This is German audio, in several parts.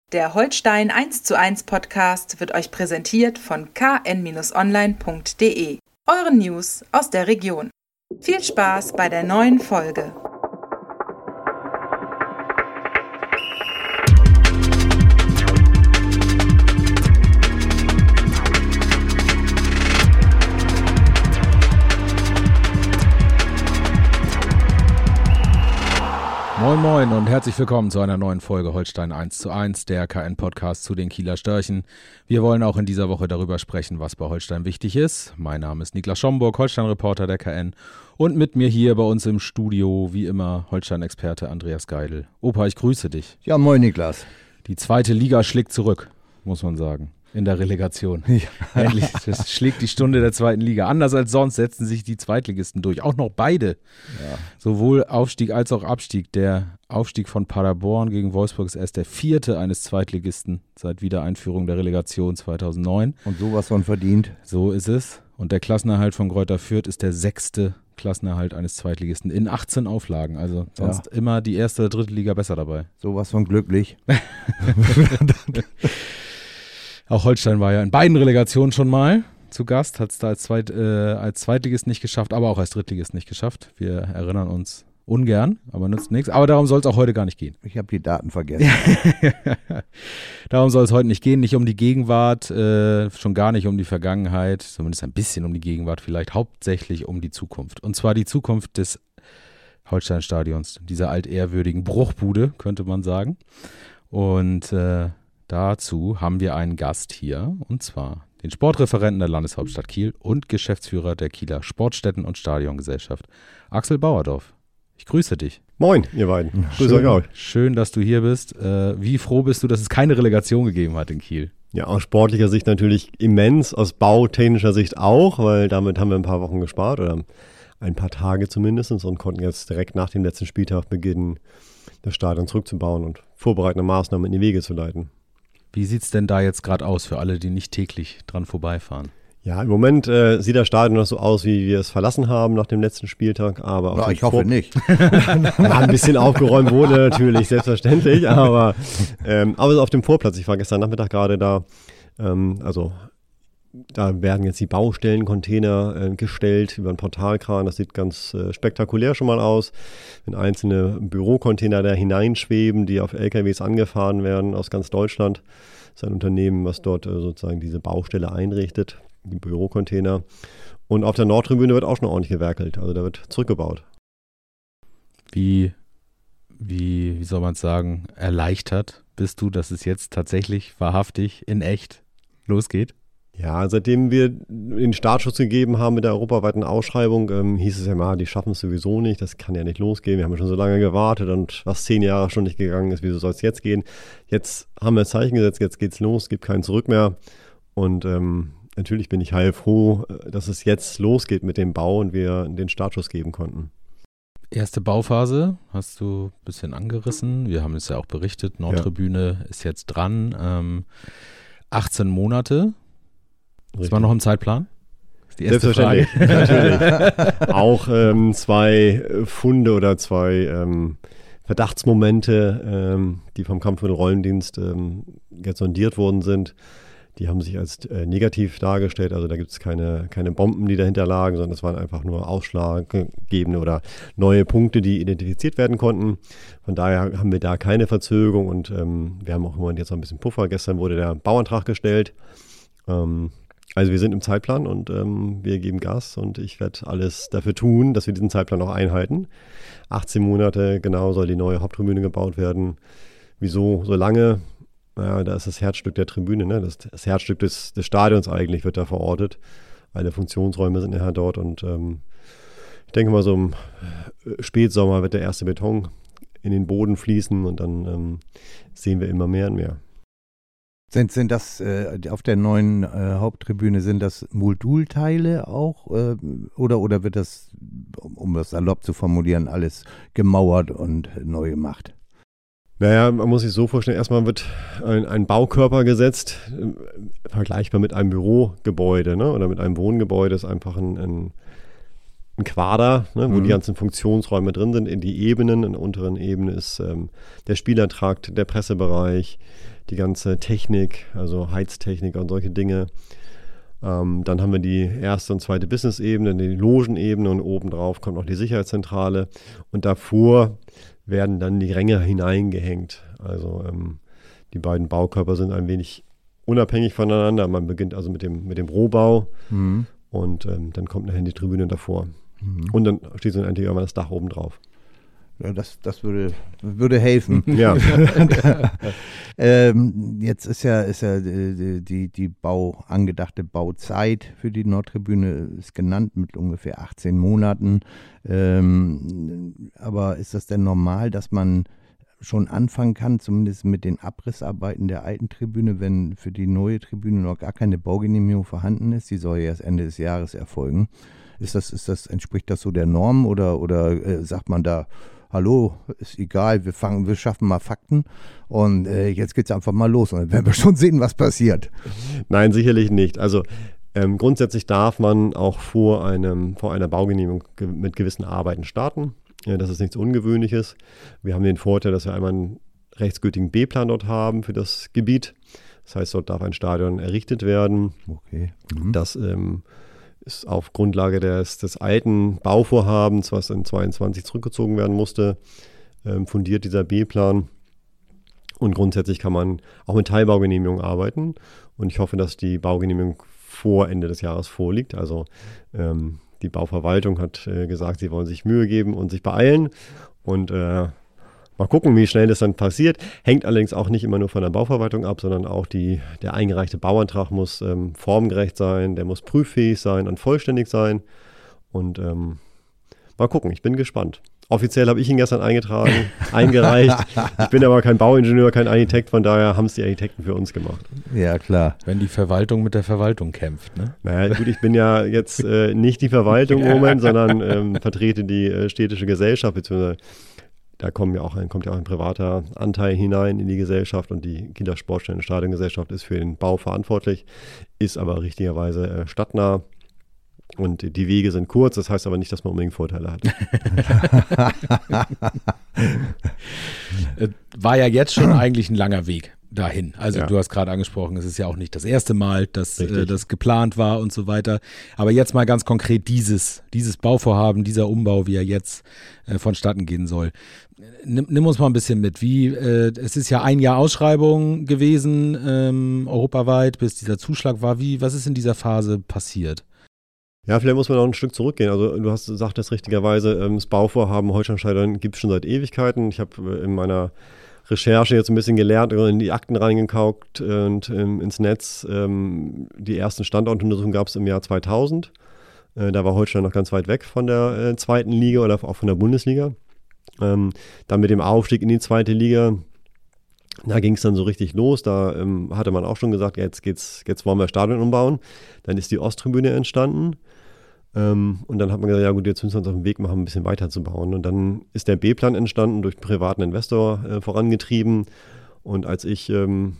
Der Holstein 1:1 Podcast wird euch präsentiert von kn-online.de, euren News aus der Region. Viel Spaß bei der neuen Folge. Moin Moin und herzlich willkommen zu einer neuen Folge Holstein 1:1, der KN-Podcast zu den Kieler Störchen. Wir wollen auch in dieser Woche darüber sprechen, was bei Holstein wichtig ist. Mein Name ist Niklas Schomburg, Holstein-Reporter der KN, und mit mir hier bei uns im Studio, wie immer, Holstein-Experte Andreas Geidel. Opa, ich grüße dich. Ja, moin Niklas. Die zweite Liga schlägt zurück, muss man sagen, in der Relegation. Ja. Endlich, das schlägt die Stunde der zweiten Liga. Anders als sonst setzen sich die Zweitligisten durch. Auch noch beide. Ja. Sowohl Aufstieg als auch Abstieg. Der Aufstieg von Paderborn gegen Wolfsburg ist erst der vierte eines Zweitligisten seit Wiedereinführung der Relegation 2009. Und sowas von verdient. So ist es. Und der Klassenerhalt von Greuther Fürth ist der sechste Klassenerhalt eines Zweitligisten in 18 Auflagen. Also sonst immer die erste oder dritte Liga besser dabei. Sowas von glücklich. Auch Holstein war ja in beiden Relegationen schon mal zu Gast, hat es da als Zweitligist nicht geschafft, aber auch als Drittligist nicht geschafft. Wir erinnern uns ungern, aber nützt nichts. Aber darum soll es auch heute gar nicht gehen. Ich habe die Daten vergessen. Darum soll es heute nicht gehen, nicht um die Gegenwart, schon gar nicht um die Vergangenheit, zumindest ein bisschen um die Gegenwart, vielleicht hauptsächlich um die Zukunft. Und zwar die Zukunft des Holstein-Stadions, dieser altehrwürdigen Bruchbude, könnte man sagen. Und dazu haben wir einen Gast hier, und zwar den Sportreferenten der Landeshauptstadt Kiel und Geschäftsführer der Kieler Sportstätten- und Stadiongesellschaft, Axel Bauerdorf. Ich grüße dich. Moin, ihr beiden. Grüße euch auch. Schön, dass du hier bist. Wie froh bist du, dass es keine Relegation gegeben hat in Kiel? Ja, aus sportlicher Sicht natürlich immens, aus bautechnischer Sicht auch, weil damit haben wir ein paar Wochen gespart oder ein paar Tage zumindest und konnten jetzt direkt nach dem letzten Spieltag beginnen, das Stadion zurückzubauen und vorbereitende Maßnahmen in die Wege zu leiten. Wie sieht es denn da jetzt gerade aus für alle, die nicht täglich dran vorbeifahren? Ja, im Moment sieht das Stadion noch so aus, wie wir es verlassen haben nach dem letzten Spieltag. Aber ich hoffe nicht. Ein bisschen aufgeräumt wurde natürlich, selbstverständlich. Aber auf dem Vorplatz, ich war gestern Nachmittag gerade da, da werden jetzt die Baustellencontainer gestellt über einen Portalkran. Das sieht ganz spektakulär schon mal aus. Wenn einzelne Bürocontainer da hineinschweben, die auf LKWs angefahren werden aus ganz Deutschland. Das ist ein Unternehmen, was dort sozusagen diese Baustelle einrichtet, die Bürocontainer. Und auf der Nordtribüne wird auch schon ordentlich gewerkelt. Also da wird zurückgebaut. Wie soll man es sagen, erleichtert bist du, dass es jetzt tatsächlich wahrhaftig in echt losgeht? Ja, seitdem wir den Startschuss gegeben haben mit der europaweiten Ausschreibung, hieß es ja mal, die schaffen es sowieso nicht, das kann ja nicht losgehen, wir haben ja schon so lange gewartet und was 10 Jahre schon nicht gegangen ist, wieso soll es jetzt gehen? Jetzt haben wir ein Zeichen gesetzt, jetzt geht's los, gibt kein Zurück mehr und natürlich bin ich heilfroh, dass es jetzt losgeht mit dem Bau und wir den Startschuss geben konnten. Erste Baufphase hast du ein bisschen angerissen, wir haben es ja auch berichtet, Nordtribüne ist jetzt dran, 18 Monate. Das war noch im Zeitplan? Das ist die erste Frage. Natürlich. Auch 2 Funde oder 2 Verdachtsmomente, die vom Kampfmittelrollendienst jetzt sondiert worden sind, die haben sich als negativ dargestellt. Also da gibt es keine Bomben, die dahinter lagen, sondern es waren einfach nur ausschlaggebende oder neue Punkte, die identifiziert werden konnten. Von daher haben wir da keine Verzögerung und wir haben auch im Moment jetzt noch ein bisschen Puffer. Gestern wurde der Bauantrag gestellt. Also wir sind im Zeitplan und wir geben Gas und ich werde alles dafür tun, dass wir diesen Zeitplan auch einhalten. 18 Monate genau soll die neue Haupttribüne gebaut werden. Wieso so lange? Naja, da ist das Herzstück der Tribüne, ne? Das Herzstück des Stadions eigentlich wird da verortet. Alle Funktionsräume sind ja dort und ich denke mal so im Spätsommer wird der erste Beton in den Boden fließen und dann sehen wir immer mehr und mehr. Sind das auf der neuen Haupttribüne, sind das Modulteile auch oder wird das, um das salopp zu formulieren, alles gemauert und neu gemacht? Naja, man muss sich so vorstellen, erstmal wird ein Baukörper gesetzt, vergleichbar mit einem Bürogebäude, ne? Oder mit einem Wohngebäude, ist einfach ein ein Quader, ne, wo die ganzen Funktionsräume drin sind, in die Ebenen. In der unteren Ebene ist der Spielertrakt, der Pressebereich, die ganze Technik, also Heiztechnik und solche Dinge. Dann haben wir die erste und zweite Business-Ebene, die Logenebene und obendrauf kommt noch die Sicherheitszentrale. Und davor werden dann die Ränge hineingehängt. Also die beiden Baukörper sind ein wenig unabhängig voneinander. Man beginnt also mit dem Rohbau und dann kommt nachher die Tribüne davor. Und dann steht so endlich irgendwann das Dach oben drauf. Ja, das würde helfen. Ja. Jetzt ist ja die angedachte Bauzeit für die Nordtribüne ist genannt mit ungefähr 18 Monaten. Aber ist das denn normal, dass man schon anfangen kann, zumindest mit den Abrissarbeiten der alten Tribüne, wenn für die neue Tribüne noch gar keine Baugenehmigung vorhanden ist? Die soll ja erst Ende des Jahres erfolgen. Entspricht das so der Norm oder sagt man da, hallo, ist egal, wir schaffen mal Fakten und jetzt geht's einfach mal los und dann werden wir schon sehen, was passiert. Nein, sicherlich nicht. Also grundsätzlich darf man auch vor einer Baugenehmigung mit gewissen Arbeiten starten. Das ist nichts Ungewöhnliches. Wir haben den Vorteil, dass wir einmal einen rechtsgültigen B-Plan dort haben für das Gebiet. Das heißt, dort darf ein Stadion errichtet werden. Okay. Das ist auf Grundlage des alten Bauvorhabens, was in 22 zurückgezogen werden musste, fundiert dieser B-Plan. Und grundsätzlich kann man auch mit Teilbaugenehmigung arbeiten. Und ich hoffe, dass die Baugenehmigung vor Ende des Jahres vorliegt. Also die Bauverwaltung hat gesagt, sie wollen sich Mühe geben und sich beeilen. Und mal gucken, wie schnell das dann passiert. Hängt allerdings auch nicht immer nur von der Bauverwaltung ab, sondern auch der eingereichte Bauantrag muss formgerecht sein, der muss prüffähig sein und vollständig sein. Und mal gucken, ich bin gespannt. Offiziell habe ich ihn gestern eingereicht. Ich bin aber kein Bauingenieur, kein Architekt, von daher haben es die Architekten für uns gemacht. Ja, klar. Wenn die Verwaltung mit der Verwaltung kämpft, ne? Naja, gut, ich bin ja jetzt nicht die Verwaltung im Moment, sondern vertrete die städtische Gesellschaft, beziehungsweise da kommt ja auch ein privater Anteil hinein in die Gesellschaft und die Kieler Sportstätten Stadiongesellschaft ist für den Bau verantwortlich, ist aber richtigerweise stadtnah. Und die Wege sind kurz, das heißt aber nicht, dass man unbedingt Vorteile hat. War ja jetzt schon eigentlich ein langer Weg dahin. Also Ja. du hast gerade angesprochen, es ist ja auch nicht das erste Mal, dass das geplant war und so weiter. Aber jetzt mal ganz konkret dieses Bauvorhaben, dieser Umbau, wie er jetzt vonstatten gehen soll. Nimm uns mal ein bisschen mit. Es ist ja ein Jahr Ausschreibung gewesen, europaweit, bis dieser Zuschlag war. Was ist in dieser Phase passiert? Ja, vielleicht muss man noch ein Stück zurückgehen. Also du sagtest richtigerweise, das Bauvorhaben Holsteinstadion gibt es schon seit Ewigkeiten. Ich habe in meiner Recherche jetzt ein bisschen gelernt, in die Akten reingekaukt und ins Netz. Die ersten Standortuntersuchungen gab es im Jahr 2000. Da war Holstein noch ganz weit weg von der zweiten Liga oder auch von der Bundesliga. Dann mit dem Aufstieg in die zweite Liga, da ging es dann so richtig los. Da hatte man auch schon gesagt, jetzt wollen wir Stadion umbauen. Dann ist die Osttribüne entstanden. Und dann hat man gesagt, ja gut, jetzt müssen wir uns auf den Weg machen, ein bisschen weiter zu bauen. Und dann ist der B-Plan entstanden, durch einen privaten Investor vorangetrieben. Und als ich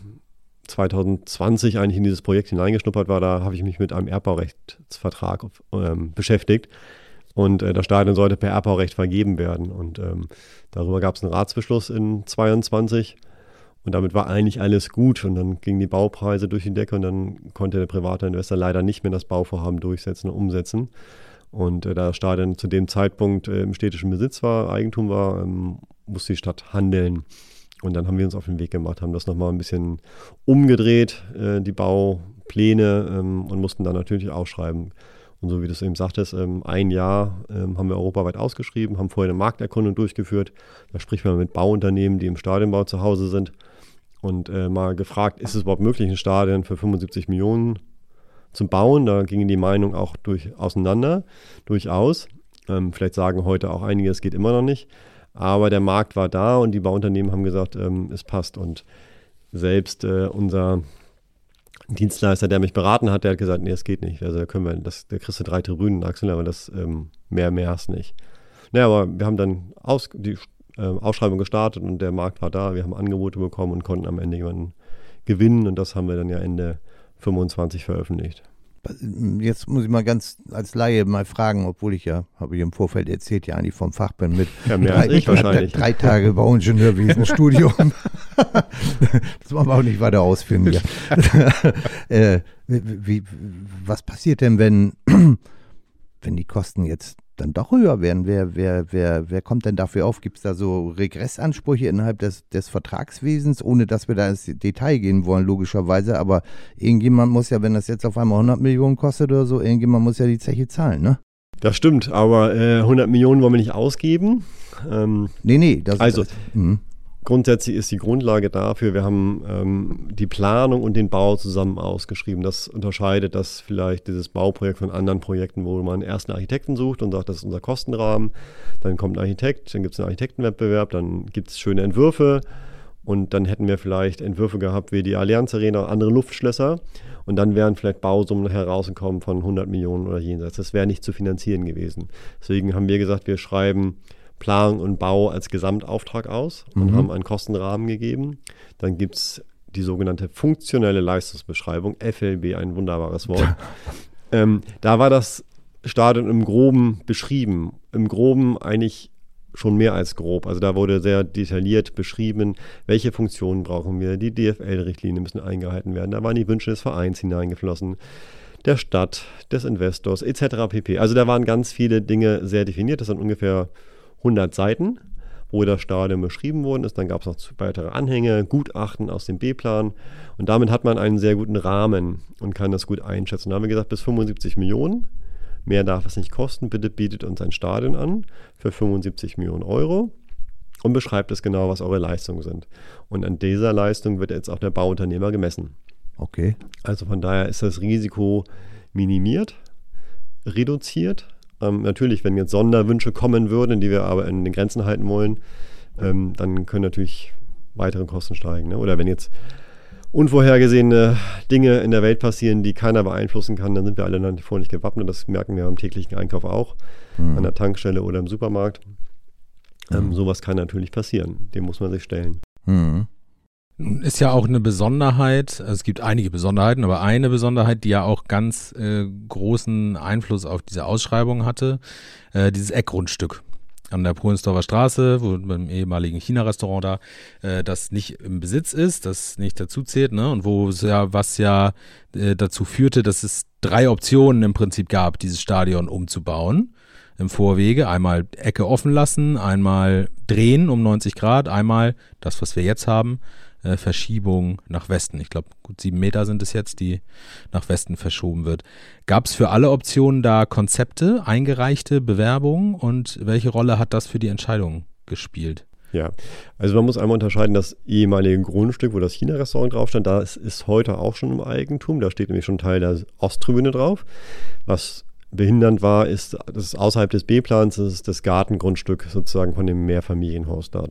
2020 eigentlich in dieses Projekt hineingeschnuppert war, da habe ich mich mit einem Erbbaurechtsvertrag beschäftigt. Und das Stadion sollte per Erbbaurecht vergeben werden. Und darüber gab es einen Ratsbeschluss in 2022. Und damit war eigentlich alles gut. Und dann gingen die Baupreise durch die Decke und dann konnte der private Investor leider nicht mehr das Bauvorhaben durchsetzen und umsetzen. Und da das Stadion zu dem Zeitpunkt im städtischen Besitz war, Eigentum war, musste die Stadt handeln. Und dann haben wir uns auf den Weg gemacht, haben das nochmal ein bisschen umgedreht, die Baupläne, und mussten dann natürlich ausschreiben. Und so wie du es eben sagtest, ein Jahr haben wir europaweit ausgeschrieben, haben vorher eine Markterkundung durchgeführt. Da spricht man mit Bauunternehmen, die im Stadionbau zu Hause sind. Und mal gefragt, ist es überhaupt möglich, ein Stadion für 75 Millionen zu bauen? Da gingen die Meinungen auch auseinander, durchaus. Vielleicht sagen heute auch einige, es geht immer noch nicht. Aber der Markt war da und die Bauunternehmen haben gesagt, es passt. Und selbst unser Dienstleister, der mich beraten hat, der hat gesagt, nee, es geht nicht. Also da kriegst du 3 Tribünen, Axel, aber das mehr hast nicht. Naja, aber wir haben dann die Ausschreibung gestartet und der Markt war da. Wir haben Angebote bekommen und konnten am Ende jemanden gewinnen und das haben wir dann ja Ende 25 veröffentlicht. Jetzt muss ich mal ganz als Laie mal fragen, obwohl ich ja, habe ich im Vorfeld erzählt, ja eigentlich vom Fach bin mit Ja, mehr als ich wahrscheinlich. 3 Tage Bauingenieurwesen Studium. Das wollen wir auch nicht weiter ausführen hier. Was passiert denn, wenn die Kosten jetzt dann doch höher werden? Wer kommt denn dafür auf? Gibt es da so Regressansprüche innerhalb des Vertragswesens, ohne dass wir da ins Detail gehen wollen, logischerweise, aber irgendjemand muss ja, wenn das jetzt auf einmal 100 Millionen kostet oder so, irgendjemand muss ja die Zeche zahlen, ne? Das stimmt, aber 100 Millionen wollen wir nicht ausgeben. Nee. Grundsätzlich ist die Grundlage dafür, wir haben die Planung und den Bau zusammen ausgeschrieben. Das unterscheidet das vielleicht dieses Bauprojekt von anderen Projekten, wo man erst einen Architekten sucht und sagt, das ist unser Kostenrahmen. Dann kommt ein Architekt, dann gibt es einen Architektenwettbewerb, dann gibt es schöne Entwürfe und dann hätten wir vielleicht Entwürfe gehabt wie die Allianz Arena, andere Luftschlösser und dann wären vielleicht Bausummen herausgekommen von 100 Millionen oder jenseits. Das wäre nicht zu finanzieren gewesen. Deswegen haben wir gesagt, wir schreiben Planung und Bau als Gesamtauftrag aus und haben einen Kostenrahmen gegeben. Dann gibt es die sogenannte funktionelle Leistungsbeschreibung, FLB, ein wunderbares Wort. Da war das Stadion im Groben beschrieben. Im Groben eigentlich schon mehr als grob. Also da wurde sehr detailliert beschrieben, welche Funktionen brauchen wir. Die DFL-Richtlinien müssen eingehalten werden. Da waren die Wünsche des Vereins hineingeflossen, der Stadt, des Investors etc. pp. Also da waren ganz viele Dinge sehr definiert. Das sind ungefähr 100 Seiten, wo das Stadion beschrieben worden ist. Dann gab es noch weitere Anhänge, Gutachten aus dem B-Plan. Und damit hat man einen sehr guten Rahmen und kann das gut einschätzen. Da haben wir gesagt, bis 75 Millionen. Mehr darf es nicht kosten. Bitte bietet uns ein Stadion an für 75 Millionen Euro und beschreibt es genau, was eure Leistungen sind. Und an dieser Leistung wird jetzt auch der Bauunternehmer gemessen. Okay. Also von daher ist das Risiko minimiert, reduziert. Natürlich, wenn jetzt Sonderwünsche kommen würden, die wir aber in den Grenzen halten wollen, dann können natürlich weitere Kosten steigen. Ne? Oder wenn jetzt unvorhergesehene Dinge in der Welt passieren, die keiner beeinflussen kann, dann sind wir alle nach wie vor nicht gewappnet. Das merken wir im täglichen Einkauf auch, an der Tankstelle oder im Supermarkt. Sowas kann natürlich passieren. Dem muss man sich stellen. Ist ja auch eine Besonderheit, also es gibt einige Besonderheiten, aber eine Besonderheit, die ja auch ganz großen Einfluss auf diese Ausschreibung hatte, dieses Eckgrundstück an der Pohlensdorfer Straße, wo beim ehemaligen China-Restaurant da, das nicht im Besitz ist, das nicht dazu zählt, ne? Und was dazu führte, dass es 3 Optionen im Prinzip gab, dieses Stadion umzubauen im Vorwege. Einmal Ecke offen lassen, einmal drehen um 90 Grad, einmal das, was wir jetzt haben, Verschiebung nach Westen. Ich glaube, gut 7 Meter sind es jetzt, die nach Westen verschoben wird. Gab es für alle Optionen da Konzepte, eingereichte Bewerbungen und welche Rolle hat das für die Entscheidung gespielt? Ja, also man muss einmal unterscheiden, das ehemalige Grundstück, wo das China-Restaurant drauf stand, das ist heute auch schon im Eigentum. Da steht nämlich schon Teil der Osttribüne drauf. Was behindernd war, ist, das ist außerhalb des B-Plans, das ist das Gartengrundstück sozusagen von dem Mehrfamilienhaus dort.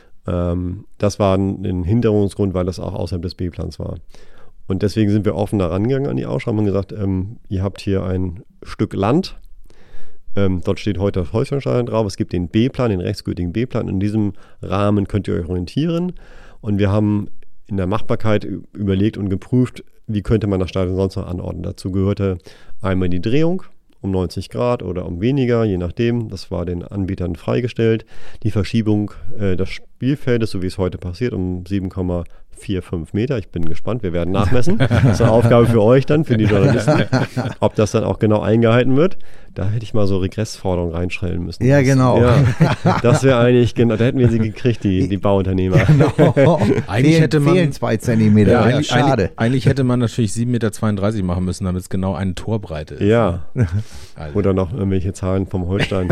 Das war ein Hinderungsgrund, weil das auch außerhalb des B-Plans war. Und deswegen sind wir offen da rangegangen an die Ausschreibung und gesagt, ihr habt hier ein Stück Land, dort steht heute das Holsteinstadion drauf, es gibt den B-Plan, den rechtsgültigen B-Plan, in diesem Rahmen könnt ihr euch orientieren und wir haben in der Machbarkeit überlegt und geprüft, wie könnte man das Stadion sonst noch anordnen. Dazu gehörte einmal die Drehung um 90 Grad oder um weniger, je nachdem. Das war den Anbietern freigestellt. Die Verschiebung des Spielfeldes, so wie es heute passiert, um 7,45 Meter. Ich bin gespannt, wir werden nachmessen. Das ist eine Aufgabe für euch dann, für die Journalisten. Ob das dann auch genau eingehalten wird. Da hätte ich mal so Regressforderungen reinschreiben müssen. Ja, genau. Das wäre eigentlich, genau, da hätten wir sie gekriegt, die Bauunternehmer. Genau. Eigentlich hätte man, fehlen 2 Zentimeter. Ja, schade. Eigentlich hätte man natürlich 7,32 Meter machen müssen, damit es genau eine Torbreite ist. Ja. Also. Oder noch irgendwelche Zahlen vom Holstein.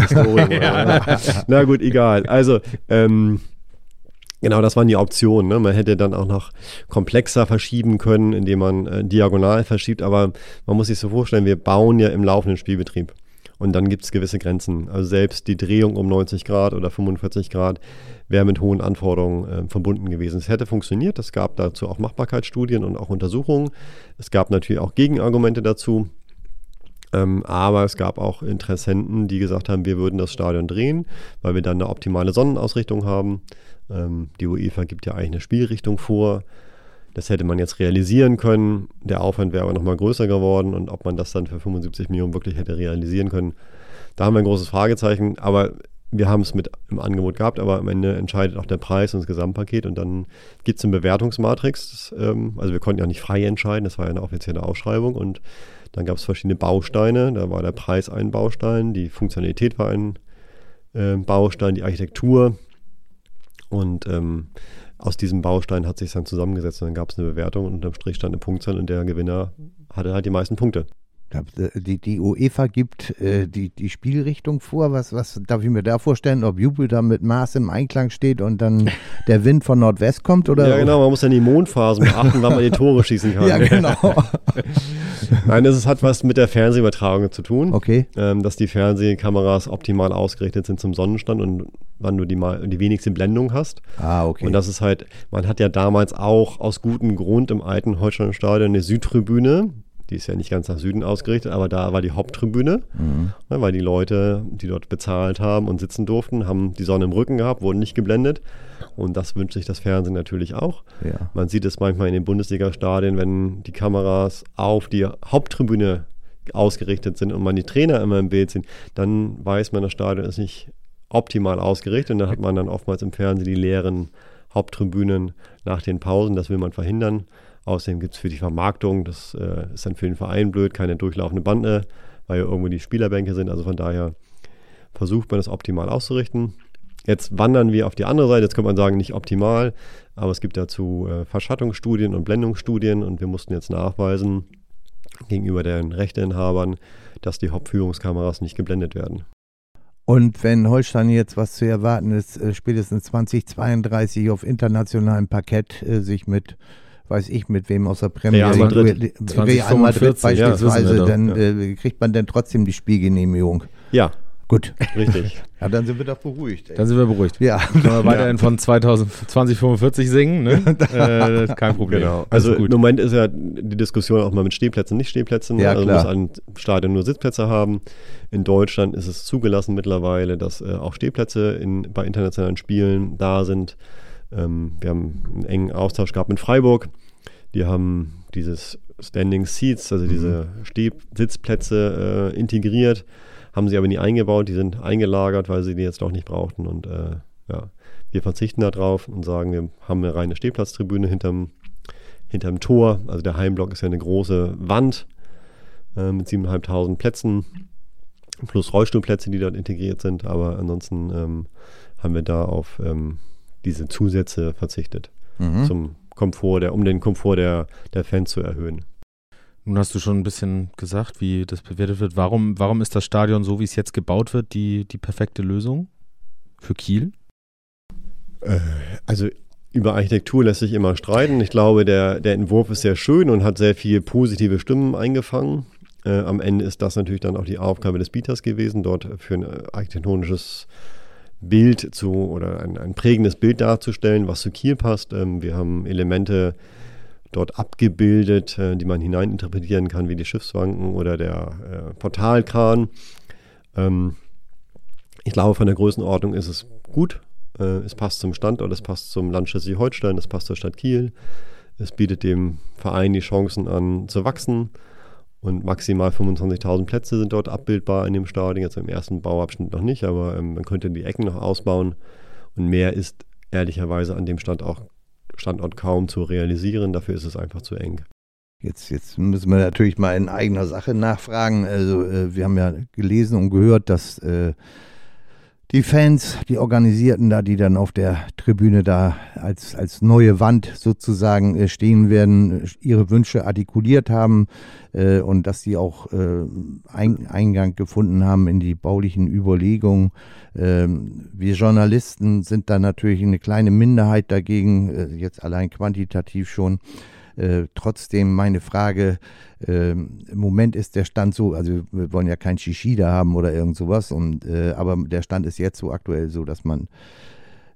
Na gut, egal. Also, genau, das waren die Optionen. Ne? Man hätte dann auch noch komplexer verschieben können, indem man diagonal verschiebt. Aber man muss sich so vorstellen, wir bauen ja im laufenden Spielbetrieb. Und dann gibt es gewisse Grenzen. Also selbst die Drehung um 90 Grad oder 45 Grad wäre mit hohen Anforderungen verbunden gewesen. Es hätte funktioniert. Es gab dazu auch Machbarkeitsstudien und auch Untersuchungen. Es gab natürlich auch Gegenargumente dazu. Aber es gab auch Interessenten, die gesagt haben, wir würden das Stadion drehen, weil wir dann eine optimale Sonnenausrichtung haben. Die UEFA gibt ja eigentlich eine Spielrichtung vor. Das hätte man jetzt realisieren können. Der Aufwand wäre aber nochmal größer geworden. Und ob man das dann für 75 Millionen wirklich hätte realisieren können, da haben wir ein großes Fragezeichen. Aber wir haben es mit im Angebot gehabt. Aber am Ende entscheidet auch der Preis und das Gesamtpaket. Und dann gibt es eine Bewertungsmatrix. Also wir konnten ja nicht frei entscheiden. Das war ja eine offizielle Ausschreibung. Und dann gab es verschiedene Bausteine. Da war der Preis ein Baustein. Die Funktionalität war ein Baustein. Die Architektur. Und aus diesem Baustein hat sich dann zusammengesetzt und dann gab es eine Bewertung und unterm Strich stand eine Punktzahl und der Gewinner hatte halt die meisten Punkte. Die UEFA gibt die Spielrichtung vor. Was darf ich mir da vorstellen? Ob Jupiter mit Mars im Einklang steht und dann der Wind von Nordwest kommt? Oder? Ja, genau. Man muss dann die Mondphasen beachten, wann man die Tore schießen kann. Ja, genau. Nein, es hat was mit der Fernsehübertragung zu tun. Okay. Dass die Fernsehkameras optimal ausgerichtet sind zum Sonnenstand und wann du die wenigste Blendung hast. Ah, okay. Und das ist halt, man hat ja damals auch aus gutem Grund im alten Holsteinstadion eine Südtribüne. Die ist ja nicht ganz nach Süden ausgerichtet, aber da war die Haupttribüne, weil die Leute, die dort bezahlt haben und sitzen durften, haben die Sonne im Rücken gehabt, wurden nicht geblendet. Und das wünscht sich das Fernsehen natürlich auch. Ja. Man sieht es manchmal in den Bundesliga-Stadien, wenn die Kameras auf die Haupttribüne ausgerichtet sind und man die Trainer immer im Bild sieht, dann weiß man, das Stadion ist nicht optimal ausgerichtet. Und dann hat man dann oftmals im Fernsehen die leeren Haupttribünen nach den Pausen. Das will man verhindern. Außerdem gibt es für die Vermarktung, das ist dann für den Verein blöd, keine durchlaufende Bande, weil ja irgendwo die Spielerbänke sind. Also von daher versucht man das optimal auszurichten. Jetzt wandern wir auf die andere Seite. Jetzt könnte man sagen, nicht optimal, aber es gibt dazu Verschattungsstudien und Blendungsstudien und wir mussten jetzt nachweisen gegenüber den Rechteinhabern, dass die Hauptführungskameras nicht geblendet werden. Und wenn Holstein jetzt was zu erwarten ist, spätestens 2032 auf internationalem Parkett sich mit wem aus der Premier League, Real Madrid beispielsweise, ja, dann kriegt man dann trotzdem die Spielgenehmigung. Ja. Gut. Richtig. Ja, dann sind wir doch beruhigt. Ey. Dann sind wir beruhigt. Ja. Können wir weiterhin von 2045 singen, ne? Kein Problem. Genau. Also im Moment ist ja die Diskussion auch mal mit Stehplätzen, nicht Stehplätzen. Ja, also klar. muss ein Stadion nur Sitzplätze haben. In Deutschland ist es zugelassen mittlerweile, dass auch Stehplätze bei internationalen Spielen da sind. Wir haben einen engen Austausch gehabt mit Freiburg. Die haben dieses Standing Seats, also diese Sitzplätze integriert, haben sie aber nie eingebaut, die sind eingelagert, weil sie die jetzt doch nicht brauchten. Und wir verzichten darauf und sagen, wir haben eine reine Stehplatztribüne hinterm Tor. Also der Heimblock ist ja eine große Wand mit 7.500 Plätzen plus Rollstuhlplätze, die dort integriert sind. Aber ansonsten haben wir da auf diese Zusätze verzichtet, um den Komfort der Fans zu erhöhen. Nun hast du schon ein bisschen gesagt, wie das bewertet wird. Warum ist das Stadion, so wie es jetzt gebaut wird, die perfekte Lösung für Kiel? Also über Architektur lässt sich immer streiten. Ich glaube, der Entwurf ist sehr schön und hat sehr viele positive Stimmen eingefangen. Am Ende ist das natürlich dann auch die Aufgabe des Bieters gewesen, dort für ein architektonisches Bild oder ein prägendes Bild darzustellen, was zu Kiel passt. Wir haben Elemente dort abgebildet, die man hineininterpretieren kann, wie die Schiffswanken oder der Portalkran. Ich glaube, von der Größenordnung ist es gut. Es passt zum Standort, es passt zum Land Schleswig-Holstein, es passt zur Stadt Kiel. Es bietet dem Verein die Chancen an, zu wachsen. Und maximal 25.000 Plätze sind dort abbildbar in dem Stadion. Jetzt im ersten Bauabschnitt noch nicht, aber man könnte die Ecken noch ausbauen. Und mehr ist ehrlicherweise an dem Standort kaum zu realisieren. Dafür ist es einfach zu eng. Jetzt müssen wir natürlich mal in eigener Sache nachfragen. Also wir haben ja gelesen und gehört, dass die Fans, die Organisierten da, die dann auf der Tribüne da als neue Wand sozusagen stehen werden, ihre Wünsche artikuliert haben und dass sie auch Eingang gefunden haben in die baulichen Überlegungen. Wir Journalisten sind da natürlich eine kleine Minderheit dagegen, jetzt allein quantitativ schon. Trotzdem meine Frage, im Moment ist der Stand so, also wir wollen ja kein Shishi da haben oder irgend sowas, aber der Stand ist jetzt so aktuell so, dass man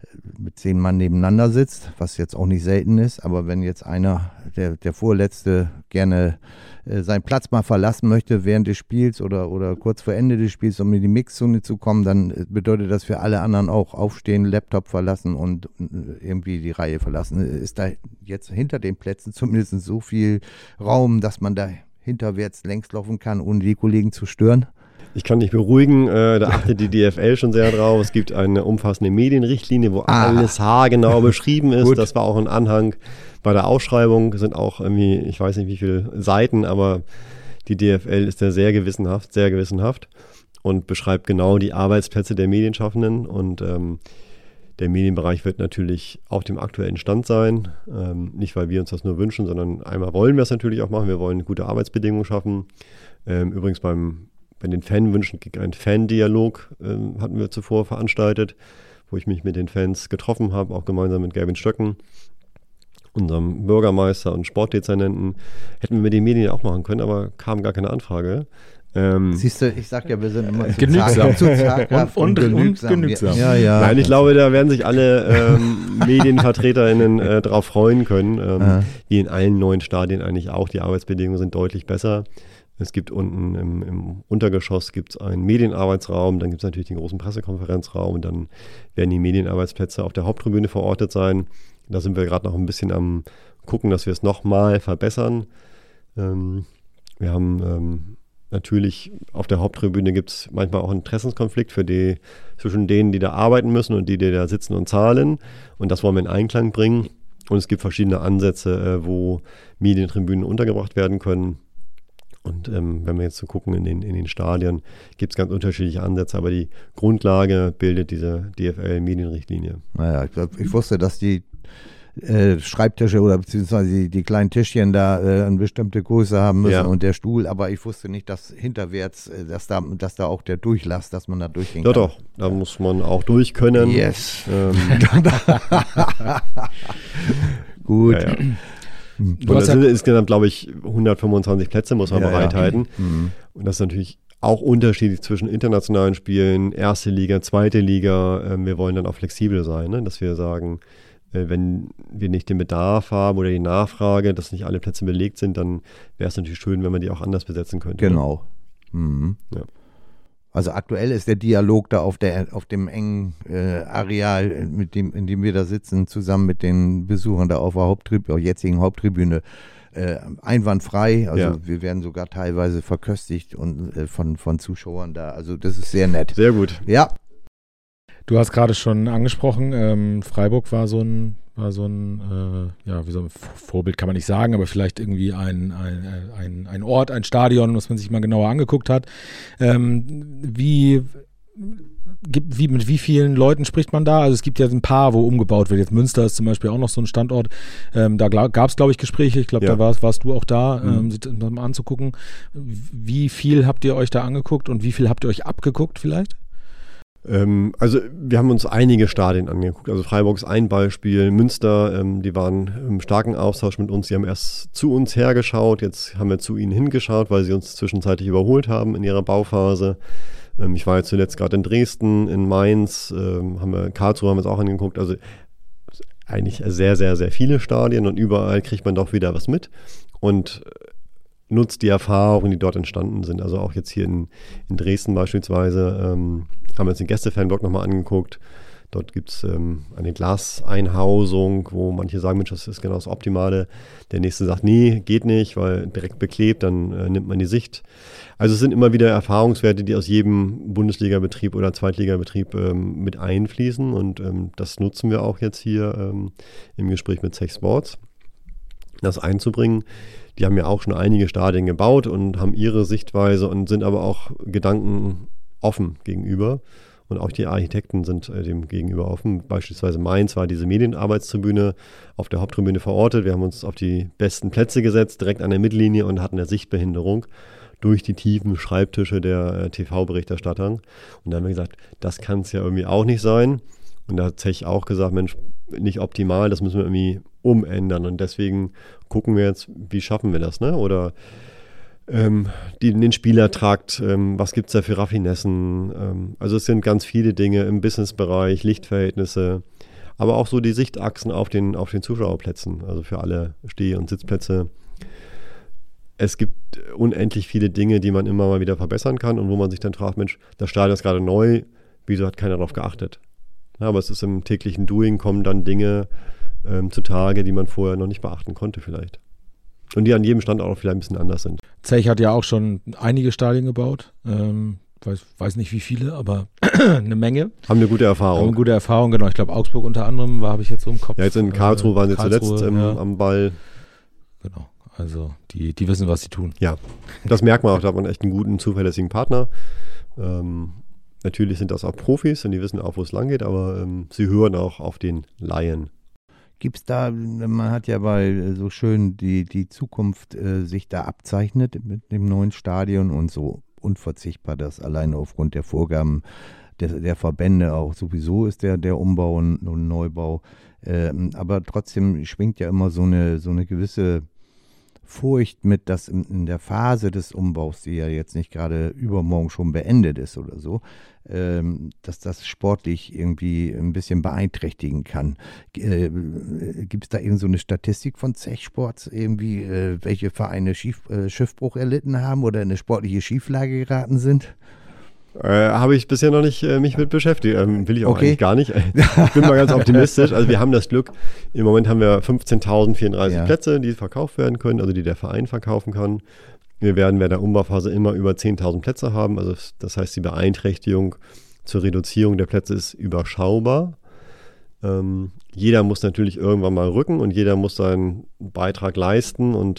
mit 10 Mann nebeneinander sitzt, was jetzt auch nicht selten ist, aber wenn jetzt einer, der Vorletzte, gerne seinen Platz mal verlassen möchte während des Spiels oder kurz vor Ende des Spiels, um in die Mixzone zu kommen, dann bedeutet das für alle anderen auch aufstehen, Laptop verlassen und irgendwie die Reihe verlassen. Ist da jetzt hinter den Plätzen zumindest so viel Raum, dass man da hinterwärts längs laufen kann, ohne die Kollegen zu stören? Ich kann dich beruhigen, da achtet die DFL schon sehr drauf. Es gibt eine umfassende Medienrichtlinie, wo alles haargenau beschrieben ist. Gut. Das war auch ein Anhang bei der Ausschreibung. Es sind auch irgendwie, ich weiß nicht wie viele Seiten, aber die DFL ist da sehr gewissenhaft und beschreibt genau die Arbeitsplätze der Medienschaffenden. Und der Medienbereich wird natürlich auf dem aktuellen Stand sein. Nicht, weil wir uns das nur wünschen, sondern einmal wollen wir es natürlich auch machen. Wir wollen gute Arbeitsbedingungen schaffen. Übrigens bei den Fanwünschen ein Fan-Dialog hatten wir zuvor veranstaltet, wo ich mich mit den Fans getroffen habe, auch gemeinsam mit Gerwin Stöcken, unserem Bürgermeister und Sportdezernenten. Hätten wir mit den Medien auch machen können, aber kam gar keine Anfrage. Siehst du, ich sag ja, wir sind immer genügsam. zu zaghaft und genügsam. Ja. Nein, ich glaube, da werden sich alle MedienvertreterInnen drauf freuen können, wie in allen neuen Stadien eigentlich auch. Die Arbeitsbedingungen sind deutlich besser. Es gibt unten im Untergeschoss gibt's einen Medienarbeitsraum, dann gibt es natürlich den großen Pressekonferenzraum und dann werden die Medienarbeitsplätze auf der Haupttribüne verortet sein. Da sind wir gerade noch ein bisschen am gucken, dass wir es nochmal verbessern. Wir haben natürlich auf der Haupttribüne gibt es manchmal auch einen Interessenskonflikt zwischen denen, die da arbeiten müssen und die da sitzen und zahlen. Und das wollen wir in Einklang bringen. Und es gibt verschiedene Ansätze, wo Medientribünen untergebracht werden können. Und wenn wir jetzt so gucken in den Stadien, gibt es ganz unterschiedliche Ansätze, aber die Grundlage bildet diese DFL-Medienrichtlinie. Naja, ich wusste, dass die Schreibtische oder beziehungsweise die kleinen Tischchen da eine bestimmte Größe haben müssen und der Stuhl, aber ich wusste nicht, dass hinterwärts, dass da auch der Durchlass, dass man da durchgehen kann. Doch, da muss man auch durch können. Yes. Gut. Ja. Und das sind insgesamt, glaube ich, 125 Plätze muss man bereithalten. Und das ist natürlich auch unterschiedlich zwischen internationalen Spielen, erste Liga, zweite Liga. Wir wollen dann auch flexibel sein, ne? Dass wir sagen, wenn wir nicht den Bedarf haben oder die Nachfrage, dass nicht alle Plätze belegt sind, dann wäre es natürlich schön, wenn man die auch anders besetzen könnte. Genau. Mhm. Ja. Also aktuell ist der Dialog da auf dem engen Areal, in dem wir da sitzen, zusammen mit den Besuchern da auf der jetzigen Haupttribüne, einwandfrei. Also wir werden sogar teilweise verköstigt und von Zuschauern da. Also das ist sehr nett. Sehr gut. Ja. Du hast gerade schon angesprochen, Freiburg war so ein Vorbild kann man nicht sagen, aber vielleicht irgendwie ein Ort, ein Stadion, was man sich mal genauer angeguckt hat. Mit wie vielen Leuten spricht man da? Also es gibt ja ein paar, wo umgebaut wird. Jetzt Münster ist zum Beispiel auch noch so ein Standort. Da gab es, glaube ich, Gespräche. Ich glaube, da warst du auch da, sich das mal anzugucken. Wie viel habt ihr euch da angeguckt und wie viel habt ihr euch abgeguckt vielleicht? Also wir haben uns einige Stadien angeguckt. Also Freiburg ist ein Beispiel, Münster, die waren im starken Austausch mit uns. Sie haben erst zu uns hergeschaut, jetzt haben wir zu ihnen hingeschaut, weil sie uns zwischenzeitlich überholt haben in ihrer Bauphase. Ich war jetzt zuletzt gerade in Dresden, in Mainz, Karlsruhe haben wir uns auch angeguckt. Also eigentlich sehr, sehr, sehr viele Stadien und überall kriegt man doch wieder was mit und nutzt die Erfahrungen, die dort entstanden sind. Also auch jetzt hier in Dresden beispielsweise haben wir uns den Gäste-Fanblock nochmal angeguckt. Dort gibt es eine Glaseinhausung, wo manche sagen, Mensch, das ist genau das Optimale. Der nächste sagt, nee, geht nicht, weil direkt beklebt, dann nimmt man die Sicht. Also es sind immer wieder Erfahrungswerte, die aus jedem Bundesliga-Betrieb oder Zweitliga-Betrieb mit einfließen. Und das nutzen wir auch jetzt hier im Gespräch mit Zech Sports, das einzubringen. Die haben ja auch schon einige Stadien gebaut und haben ihre Sichtweise und sind aber auch Gedanken offen gegenüber. Und auch die Architekten sind dem gegenüber offen. Beispielsweise Mainz war diese Medienarbeitstribüne auf der Haupttribüne verortet. Wir haben uns auf die besten Plätze gesetzt, direkt an der Mittellinie und hatten eine Sichtbehinderung durch die tiefen Schreibtische der TV-Berichterstatter. Und dann haben wir gesagt, das kann es ja irgendwie auch nicht sein. Und da hat Zech auch gesagt, Mensch, nicht optimal, das müssen wir irgendwie umändern. Und deswegen gucken wir jetzt, wie schaffen wir das, ne? Oder den Spielertrakt, was gibt es da für Raffinessen? Also es sind ganz viele Dinge im Businessbereich, Lichtverhältnisse, aber auch so die Sichtachsen auf den Zuschauerplätzen, also für alle Steh- und Sitzplätze. Es gibt unendlich viele Dinge, die man immer mal wieder verbessern kann und wo man sich dann fragt, Mensch, das Stadion ist gerade neu, wieso hat keiner darauf geachtet? Ja, aber es ist im täglichen Doing, kommen dann Dinge zutage, die man vorher noch nicht beachten konnte vielleicht. Und die an jedem Standort auch vielleicht ein bisschen anders sind. Zech hat ja auch schon einige Stadien gebaut. Weiß nicht wie viele, aber eine Menge. Haben eine gute Erfahrung. Haben eine gute Erfahrung, genau. Ich glaube, Augsburg unter anderem habe ich jetzt so im Kopf. Ja, jetzt in Karlsruhe waren sie zuletzt am Ball. Genau, also die wissen, was sie tun. Ja, das merkt man auch, da hat man echt einen guten, zuverlässigen Partner. Natürlich sind das auch Profis und die wissen auch, wo es lang geht, aber sie hören auch auf den Laien. Gibt es da, man hat ja bei so schön die Zukunft sich da abzeichnet mit dem neuen Stadion und so unverzichtbar, dass alleine aufgrund der Vorgaben der Verbände auch sowieso ist der Umbau und Neubau. Aber trotzdem schwingt ja immer so eine gewisse Furcht mit, dass in der Phase des Umbaus, die ja jetzt nicht gerade übermorgen schon beendet ist oder so, dass das sportlich irgendwie ein bisschen beeinträchtigen kann. Gibt es da irgend so eine Statistik von Zechsports, irgendwie, welche Vereine Schiffbruch erlitten haben oder in eine sportliche Schieflage geraten sind? Habe ich bisher noch nicht mich mit beschäftigt. Will ich auch Okay. eigentlich gar nicht. Ich bin mal ganz optimistisch. Also wir haben das Glück, im Moment haben wir 15.034 Plätze, die verkauft werden können, also die der Verein verkaufen kann. Wir werden während der Umbauphase immer über 10.000 Plätze haben. Also das heißt, die Beeinträchtigung zur Reduzierung der Plätze ist überschaubar. Jeder muss natürlich irgendwann mal rücken und jeder muss seinen Beitrag leisten und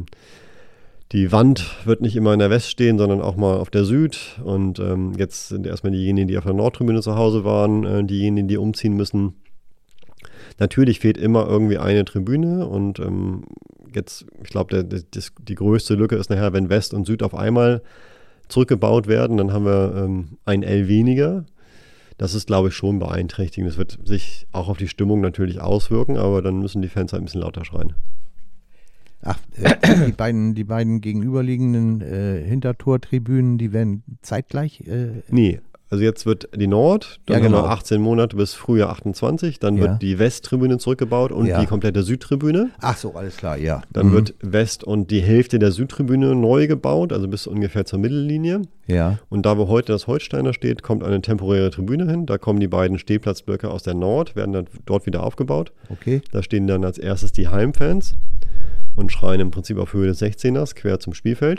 die Wand wird nicht immer in der West stehen, sondern auch mal auf der Süd. Und jetzt sind erstmal diejenigen, die auf der Nordtribüne zu Hause waren, diejenigen, die umziehen müssen. Natürlich fehlt immer irgendwie eine Tribüne. Und jetzt, ich glaube, die größte Lücke ist nachher, wenn West und Süd auf einmal zurückgebaut werden, dann haben wir ein L weniger. Das ist, glaube ich, schon beeinträchtigend. Das wird sich auch auf die Stimmung natürlich auswirken, aber dann müssen die Fans halt ein bisschen lauter schreien. Ach, die beiden gegenüberliegenden Hintertortribünen, die werden zeitgleich? Nee, also jetzt wird die Nord, dann Ja, genau. haben wir 18 Monate bis Frühjahr 28, dann wird die Westtribüne zurückgebaut und die komplette Südtribüne. Ach so, alles klar, ja. Dann wird West und die Hälfte der Südtribüne neu gebaut, also bis ungefähr zur Mittellinie. Ja. Und da, wo heute das Holsteiner steht, kommt eine temporäre Tribüne hin. Da kommen die beiden Stehplatzblöcke aus der Nord, werden dann dort wieder aufgebaut. Okay. Da stehen dann als erstes die Heimfans und schreien im Prinzip auf Höhe des 16ers, quer zum Spielfeld.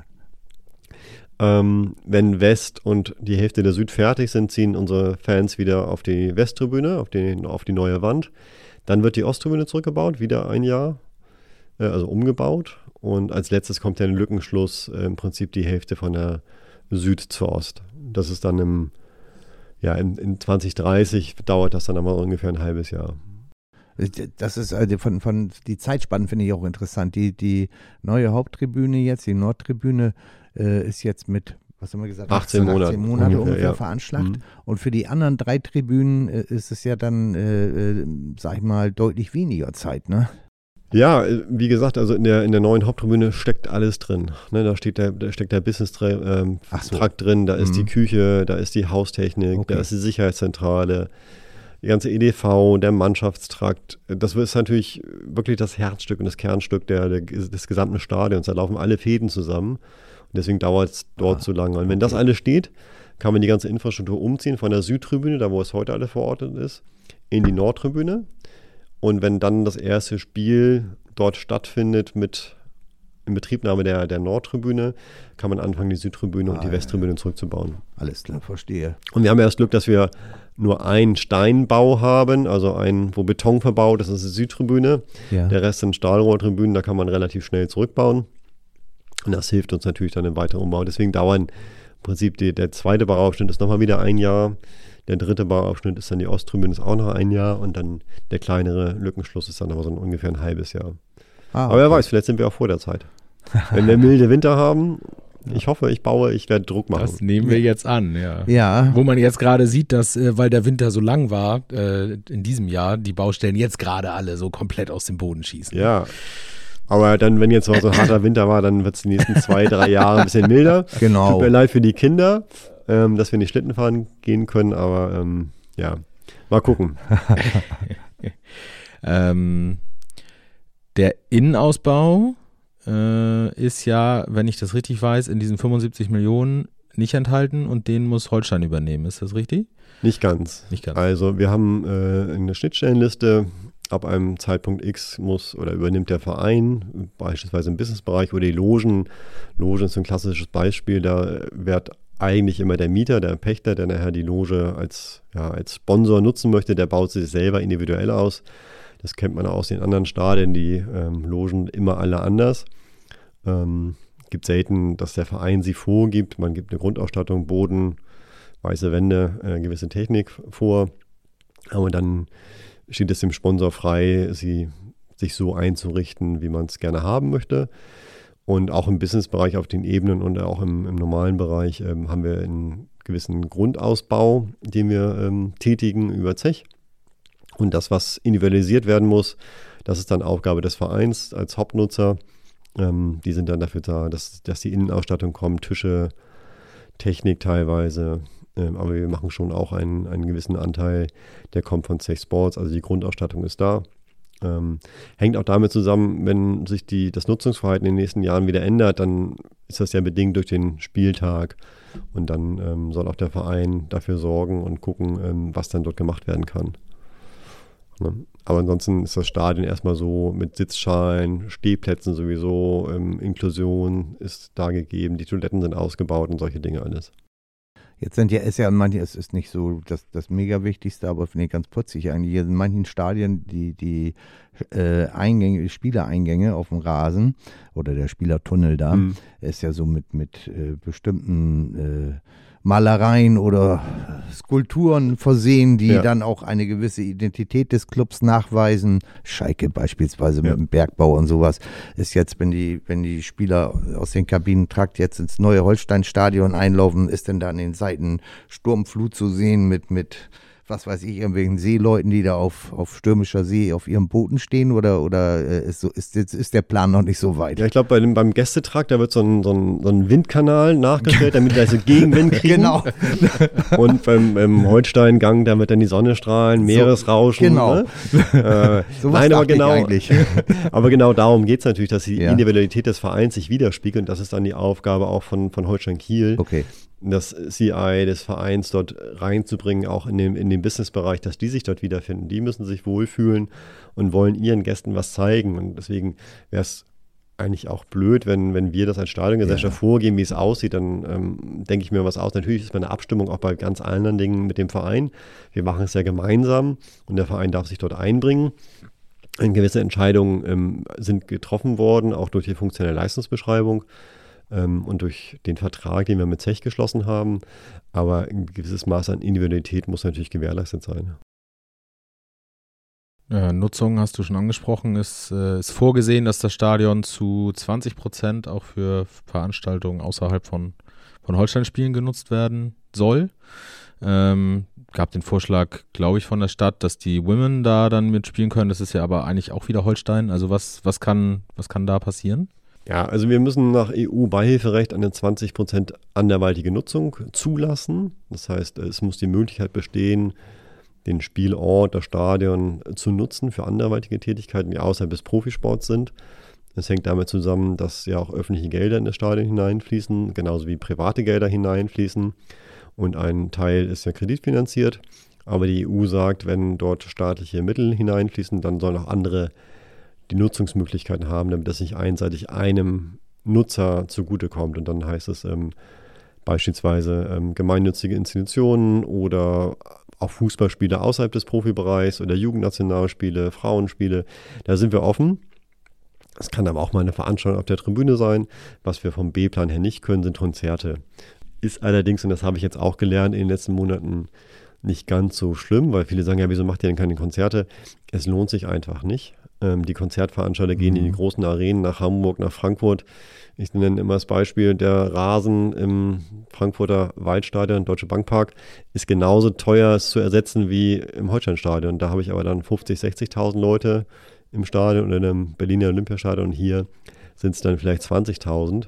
Wenn West und die Hälfte der Süd fertig sind, ziehen unsere Fans wieder auf die Westtribüne, auf die neue Wand. Dann wird die Osttribüne zurückgebaut, wieder ein Jahr, also umgebaut. Und als letztes kommt der Lückenschluss, im Prinzip die Hälfte von der Süd zur Ost. Das ist dann in 2030 dauert das dann aber ungefähr ein halbes Jahr. Das ist von die Zeitspannen finde ich auch interessant. Die neue Haupttribüne jetzt, die Nordtribüne, ist jetzt mit, was haben wir gesagt, 18 Monate ungefähr veranschlagt. Und für die anderen 3 Tribünen ist es ja dann, sag ich mal, deutlich weniger Zeit, ne? Ja, wie gesagt, also in der neuen Haupttribüne steckt alles drin. Ne, da steckt der Business-Trakt drin, da ist die Küche, da ist die Haustechnik, da ist die Sicherheitszentrale, die ganze EDV, der Mannschaftstrakt. Das ist natürlich wirklich das Herzstück und das Kernstück des gesamten Stadions. Da laufen alle Fäden zusammen. Und deswegen dauert es dort so lange. Und wenn das alles steht, kann man die ganze Infrastruktur umziehen von der Südtribüne, da wo es heute alles verortet ist, in die Nordtribüne. Und wenn dann das erste Spiel dort stattfindet mit Inbetriebnahme der Nordtribüne, kann man anfangen, die Südtribüne und die Westtribüne zurückzubauen. Alles klar, verstehe. Und wir haben ja das Glück, dass wir nur einen Steinbau haben, also wo Beton verbaut, das ist die Südtribüne. Ja. Der Rest sind Stahlrohrtribünen, da kann man relativ schnell zurückbauen. Und das hilft uns natürlich dann im weiteren Umbau. Deswegen dauern im Prinzip der zweite Bauabschnitt ist nochmal wieder ein Jahr. Der dritte Bauabschnitt ist dann die Osttribüne, ist auch noch ein Jahr. Und dann der kleinere Lückenschluss ist dann aber so ungefähr ein halbes Jahr. Aber wer weiß, vielleicht sind wir auch vor der Zeit. Wenn wir milde Winter haben, ich hoffe, ich werde Druck machen. Das nehmen wir jetzt an, ja. Ja. Wo man jetzt gerade sieht, dass, weil der Winter so lang war, in diesem Jahr, die Baustellen jetzt gerade alle so komplett aus dem Boden schießen. Ja. Aber dann, wenn jetzt mal so ein harter Winter war, dann wird es die nächsten 2-3 Jahre ein bisschen milder. Genau. Tut mir leid für die Kinder, dass wir nicht Schlitten fahren gehen können, aber Mal gucken. Der Innenausbau ist ja, wenn ich das richtig weiß, in diesen 75 Millionen nicht enthalten und den muss Holstein übernehmen. Ist das richtig? Nicht ganz. Also wir haben eine Schnittstellenliste. Ab einem Zeitpunkt X muss oder übernimmt der Verein, beispielsweise im Businessbereich oder die Logen. Logen ist ein klassisches Beispiel. Da wird eigentlich immer der Mieter, der Pächter, der nachher die Loge als Sponsor nutzen möchte, der baut sie selber individuell aus. Das kennt man aus den anderen Stadien, die Logen immer alle anders. Gibt selten, dass der Verein sie vorgibt. Man gibt eine Grundausstattung, Boden, weiße Wände, gewisse Technik vor. Aber dann steht es dem Sponsor frei, sie sich so einzurichten, wie man es gerne haben möchte. Und auch im Businessbereich auf den Ebenen und auch im normalen Bereich haben wir einen gewissen Grundausbau, den wir tätigen über Zech. Und das, was individualisiert werden muss, das ist dann Aufgabe des Vereins als Hauptnutzer. Die sind dann dafür da, dass die Innenausstattung kommt, Tische, Technik teilweise. Aber wir machen schon auch einen gewissen Anteil, der kommt von Zech Sports. Also die Grundausstattung ist da. Hängt auch damit zusammen, wenn sich das Nutzungsverhalten in den nächsten Jahren wieder ändert, dann ist das ja bedingt durch den Spieltag. Und dann soll auch der Verein dafür sorgen und gucken, was dann dort gemacht werden kann. Aber ansonsten ist das Stadion erstmal so mit Sitzschalen, Stehplätzen sowieso, Inklusion ist da gegeben, die Toiletten sind ausgebaut und solche Dinge alles. Jetzt ist ja manche, es ist nicht so das mega Wichtigste, aber finde ich ganz putzig eigentlich. Hier in manchen Stadien die Eingänge, die Spielereingänge auf dem Rasen oder der Spielertunnel da, ist ja so mit bestimmten Malereien oder Skulpturen versehen, die dann auch eine gewisse Identität des Clubs nachweisen. Schalke beispielsweise mit dem Bergbau und sowas ist jetzt, wenn die Spieler aus den Kabinentrakt jetzt ins neue Holstein-Stadion einlaufen, ist denn da an den Seiten Sturmflut zu sehen mit was weiß ich, irgendwelchen Seeleuten, die da auf stürmischer See auf ihren Booten stehen oder ist der Plan noch nicht so weit? Ja, ich glaube, beim Gästetrakt, da wird so ein Windkanal nachgestellt, damit wir also Gegenwind kriegen. Genau. Und beim Holstein-Gang, da wird dann die Sonne strahlen, Meeresrauschen. Genau. Ne? Nein, aber genau. Eigentlich. Aber genau darum geht es natürlich, dass die Individualität des Vereins sich widerspiegelt. Und das ist dann die Aufgabe auch von Holstein Kiel. Okay. Das CI des Vereins dort reinzubringen, auch in den Businessbereich, dass die sich dort wiederfinden. Die müssen sich wohlfühlen und wollen ihren Gästen was zeigen. Und deswegen wäre es eigentlich auch blöd, wenn wir das als Stadiongesellschaft vorgeben, wie es aussieht, dann denke ich mir was aus. Natürlich ist eine Abstimmung auch bei ganz anderen Dingen mit dem Verein. Wir machen es ja gemeinsam und der Verein darf sich dort einbringen. Gewisse Entscheidungen sind getroffen worden, auch durch die funktionelle Leistungsbeschreibung. Und durch den Vertrag, den wir mit Zech geschlossen haben. Aber ein gewisses Maß an Individualität muss natürlich gewährleistet sein. Nutzung hast du schon angesprochen, ist vorgesehen, dass das Stadion zu 20% auch für Veranstaltungen außerhalb von Holstein-Spielen genutzt werden soll. Gab den Vorschlag, glaube ich, von der Stadt, dass die Women da dann mitspielen können. Das ist ja aber eigentlich auch wieder Holstein. Also was kann da passieren? Ja, also wir müssen nach EU-Beihilferecht eine 20% anderweitige Nutzung zulassen. Das heißt, es muss die Möglichkeit bestehen, den Spielort, das Stadion zu nutzen für anderweitige Tätigkeiten, die außerhalb des Profisports sind. Das hängt damit zusammen, dass ja auch öffentliche Gelder in das Stadion hineinfließen, genauso wie private Gelder hineinfließen. Und ein Teil ist ja kreditfinanziert. Aber die EU sagt, wenn dort staatliche Mittel hineinfließen, dann sollen auch andere die Nutzungsmöglichkeiten haben, damit das nicht einseitig einem Nutzer zugutekommt. Und dann heißt es beispielsweise gemeinnützige Institutionen oder auch Fußballspiele außerhalb des Profibereichs oder Jugendnationalspiele, Frauenspiele. Da sind wir offen. Es kann aber auch mal eine Veranstaltung auf der Tribüne sein. Was wir vom B-Plan her nicht können, sind Konzerte. Ist allerdings, und das habe ich jetzt auch gelernt in den letzten Monaten, nicht ganz so schlimm, weil viele sagen, ja, wieso macht ihr denn keine Konzerte? Es lohnt sich einfach nicht. Die Konzertveranstalter gehen in die großen Arenen nach Hamburg, nach Frankfurt. Ich nenne immer das Beispiel, der Rasen im Frankfurter Waldstadion, Deutsche Bankpark, ist genauso teuer zu ersetzen wie im Holsteinstadion. Da habe ich aber dann 50.000, 60.000 Leute im Stadion oder im Berliner Olympiastadion. Und hier sind es dann vielleicht 20.000.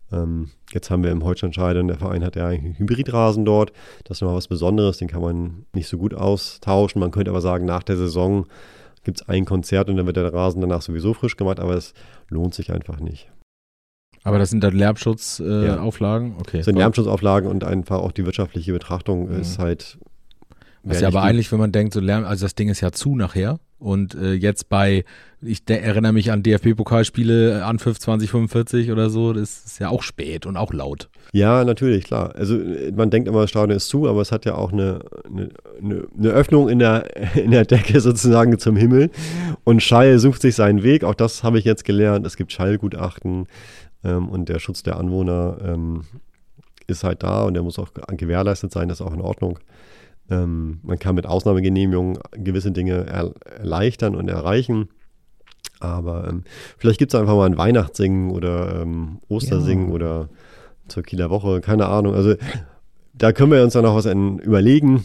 Jetzt haben wir im Holsteinstadion, der Verein hat ja einen Hybridrasen dort. Das ist nochmal was Besonderes, den kann man nicht so gut austauschen. Man könnte aber sagen, nach der Saison gibt es ein Konzert und dann wird der Rasen danach sowieso frisch gemacht, aber es lohnt sich einfach nicht. Aber das sind dann Lärmschutzauflagen? Okay. Das sind Lärmschutzauflagen und einfach auch die wirtschaftliche Betrachtung ist halt. Was ja aber eigentlich, wenn man denkt, so Lärm, also das Ding ist ja zu nachher. Und jetzt ich erinnere mich an DFB-Pokalspiele, Anpfiff 2045 oder so, das ist ja auch spät und auch laut. Ja, natürlich, klar. Also man denkt immer, das Stadion ist zu, aber es hat ja auch eine Öffnung in der Decke sozusagen zum Himmel. Und Schall sucht sich seinen Weg, auch das habe ich jetzt gelernt. Es gibt Schallgutachten und der Schutz der Anwohner ist halt da und der muss auch gewährleistet sein, das ist auch in Ordnung. Man kann mit Ausnahmegenehmigungen gewisse Dinge erleichtern und erreichen, aber vielleicht gibt es einfach mal ein Weihnachtssingen oder Ostersingen oder zur Kieler Woche, keine Ahnung. Also da können wir uns dann noch was überlegen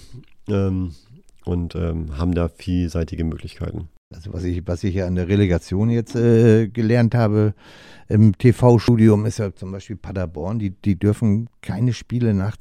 und haben da vielseitige Möglichkeiten. Also was ich ja in der Relegation jetzt gelernt habe im TV-Studium ist ja zum Beispiel Paderborn, die dürfen keine Spiele ab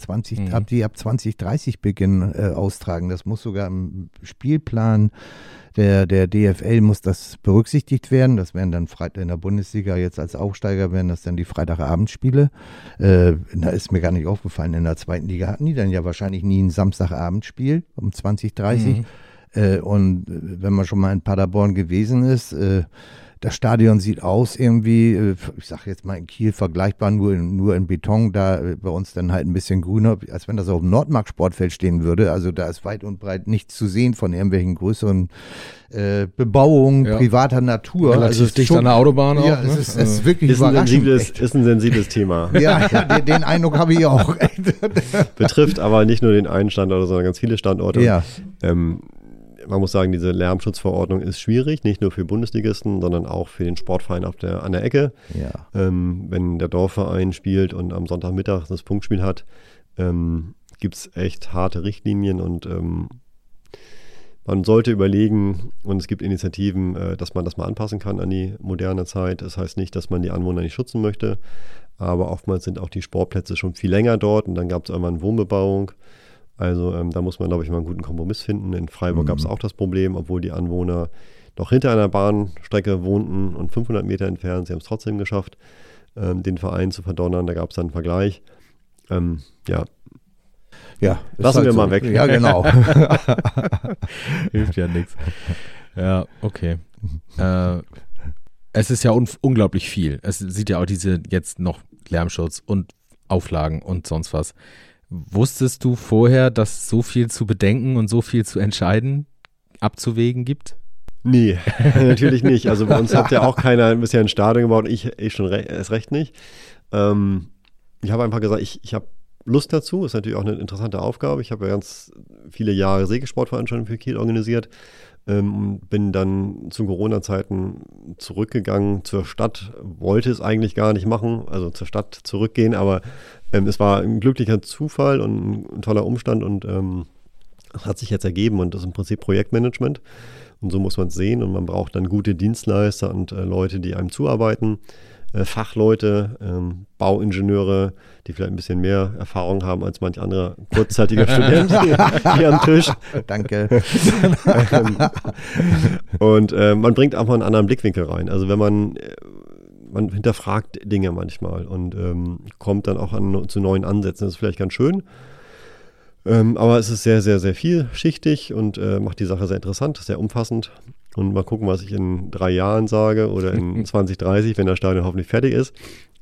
2030 beginnen austragen. Das muss sogar im Spielplan der DFL muss das berücksichtigt werden. Das wären dann in der Bundesliga jetzt als Aufsteiger wären das dann die Freitagabendspiele. Da ist mir gar nicht aufgefallen, in der zweiten Liga hatten die dann ja wahrscheinlich nie ein Samstagabendspiel um 2030. Und wenn man schon mal in Paderborn gewesen ist, das Stadion sieht aus irgendwie, ich sage jetzt mal in Kiel vergleichbar, nur in Beton, da bei uns dann halt ein bisschen grüner, als wenn das auf dem Nordmark-Sportfeld stehen würde. Also da ist weit und breit nichts zu sehen von irgendwelchen größeren Bebauungen privater Natur. Relativ also dicht an der Autobahn auch. Ja, es ist wirklich überraschend. Ist ein sensibles Thema. Ja, den Eindruck habe ich auch. Betrifft aber nicht nur den einen Standort, sondern ganz viele Standorte. Ja. Man muss sagen, diese Lärmschutzverordnung ist schwierig, nicht nur für Bundesligisten, sondern auch für den Sportverein an der Ecke. Ja. Wenn der Dorfverein spielt und am Sonntagmittag das Punktspiel hat, gibt es echt harte Richtlinien und man sollte überlegen, und es gibt Initiativen, dass man das mal anpassen kann an die moderne Zeit. Das heißt nicht, dass man die Anwohner nicht schützen möchte, aber oftmals sind auch die Sportplätze schon viel länger dort und dann gab es irgendwann Wohnbebauung. Also da muss man, glaube ich, mal einen guten Kompromiss finden. In Freiburg gab es auch das Problem, obwohl die Anwohner noch hinter einer Bahnstrecke wohnten und 500 Meter entfernt. Sie haben es trotzdem geschafft, den Verein zu verdonnern. Da gab es dann einen Vergleich. Ja, lassen wir mal weg. Ja, genau. Hilft ja nichts. Ja, okay. Es ist ja unglaublich viel. Es sieht ja auch diese jetzt noch Lärmschutz und Auflagen und sonst was. Wusstest du vorher, dass es so viel zu bedenken und so viel zu entscheiden, abzuwägen gibt? Nee, natürlich nicht. Also bei uns hat ja auch keiner bisher ein Stadion gebaut, ich schon erst recht nicht. Ich habe einfach gesagt, ich habe Lust dazu, ist natürlich auch eine interessante Aufgabe. Ich habe ja ganz viele Jahre Segelsportveranstaltungen für Kiel organisiert. Bin dann zu Corona-Zeiten zurückgegangen zur Stadt, wollte es eigentlich gar nicht machen, also zur Stadt zurückgehen, aber es war ein glücklicher Zufall und ein toller Umstand und es hat sich jetzt ergeben und das ist im Prinzip Projektmanagement und so muss man es sehen und man braucht dann gute Dienstleister und Leute, die einem zuarbeiten, Fachleute, Bauingenieure, die vielleicht ein bisschen mehr Erfahrung haben als manch anderer kurzzeitiger Student hier am Tisch. Danke. Und man bringt auch mal einen anderen Blickwinkel rein. Also wenn man hinterfragt Dinge manchmal und kommt dann auch zu neuen Ansätzen. Das ist vielleicht ganz schön. Aber es ist sehr, sehr, sehr vielschichtig und macht die Sache sehr interessant, sehr umfassend. Und mal gucken, was ich in 3 Jahren sage oder in 2030, wenn das Stadion hoffentlich fertig ist.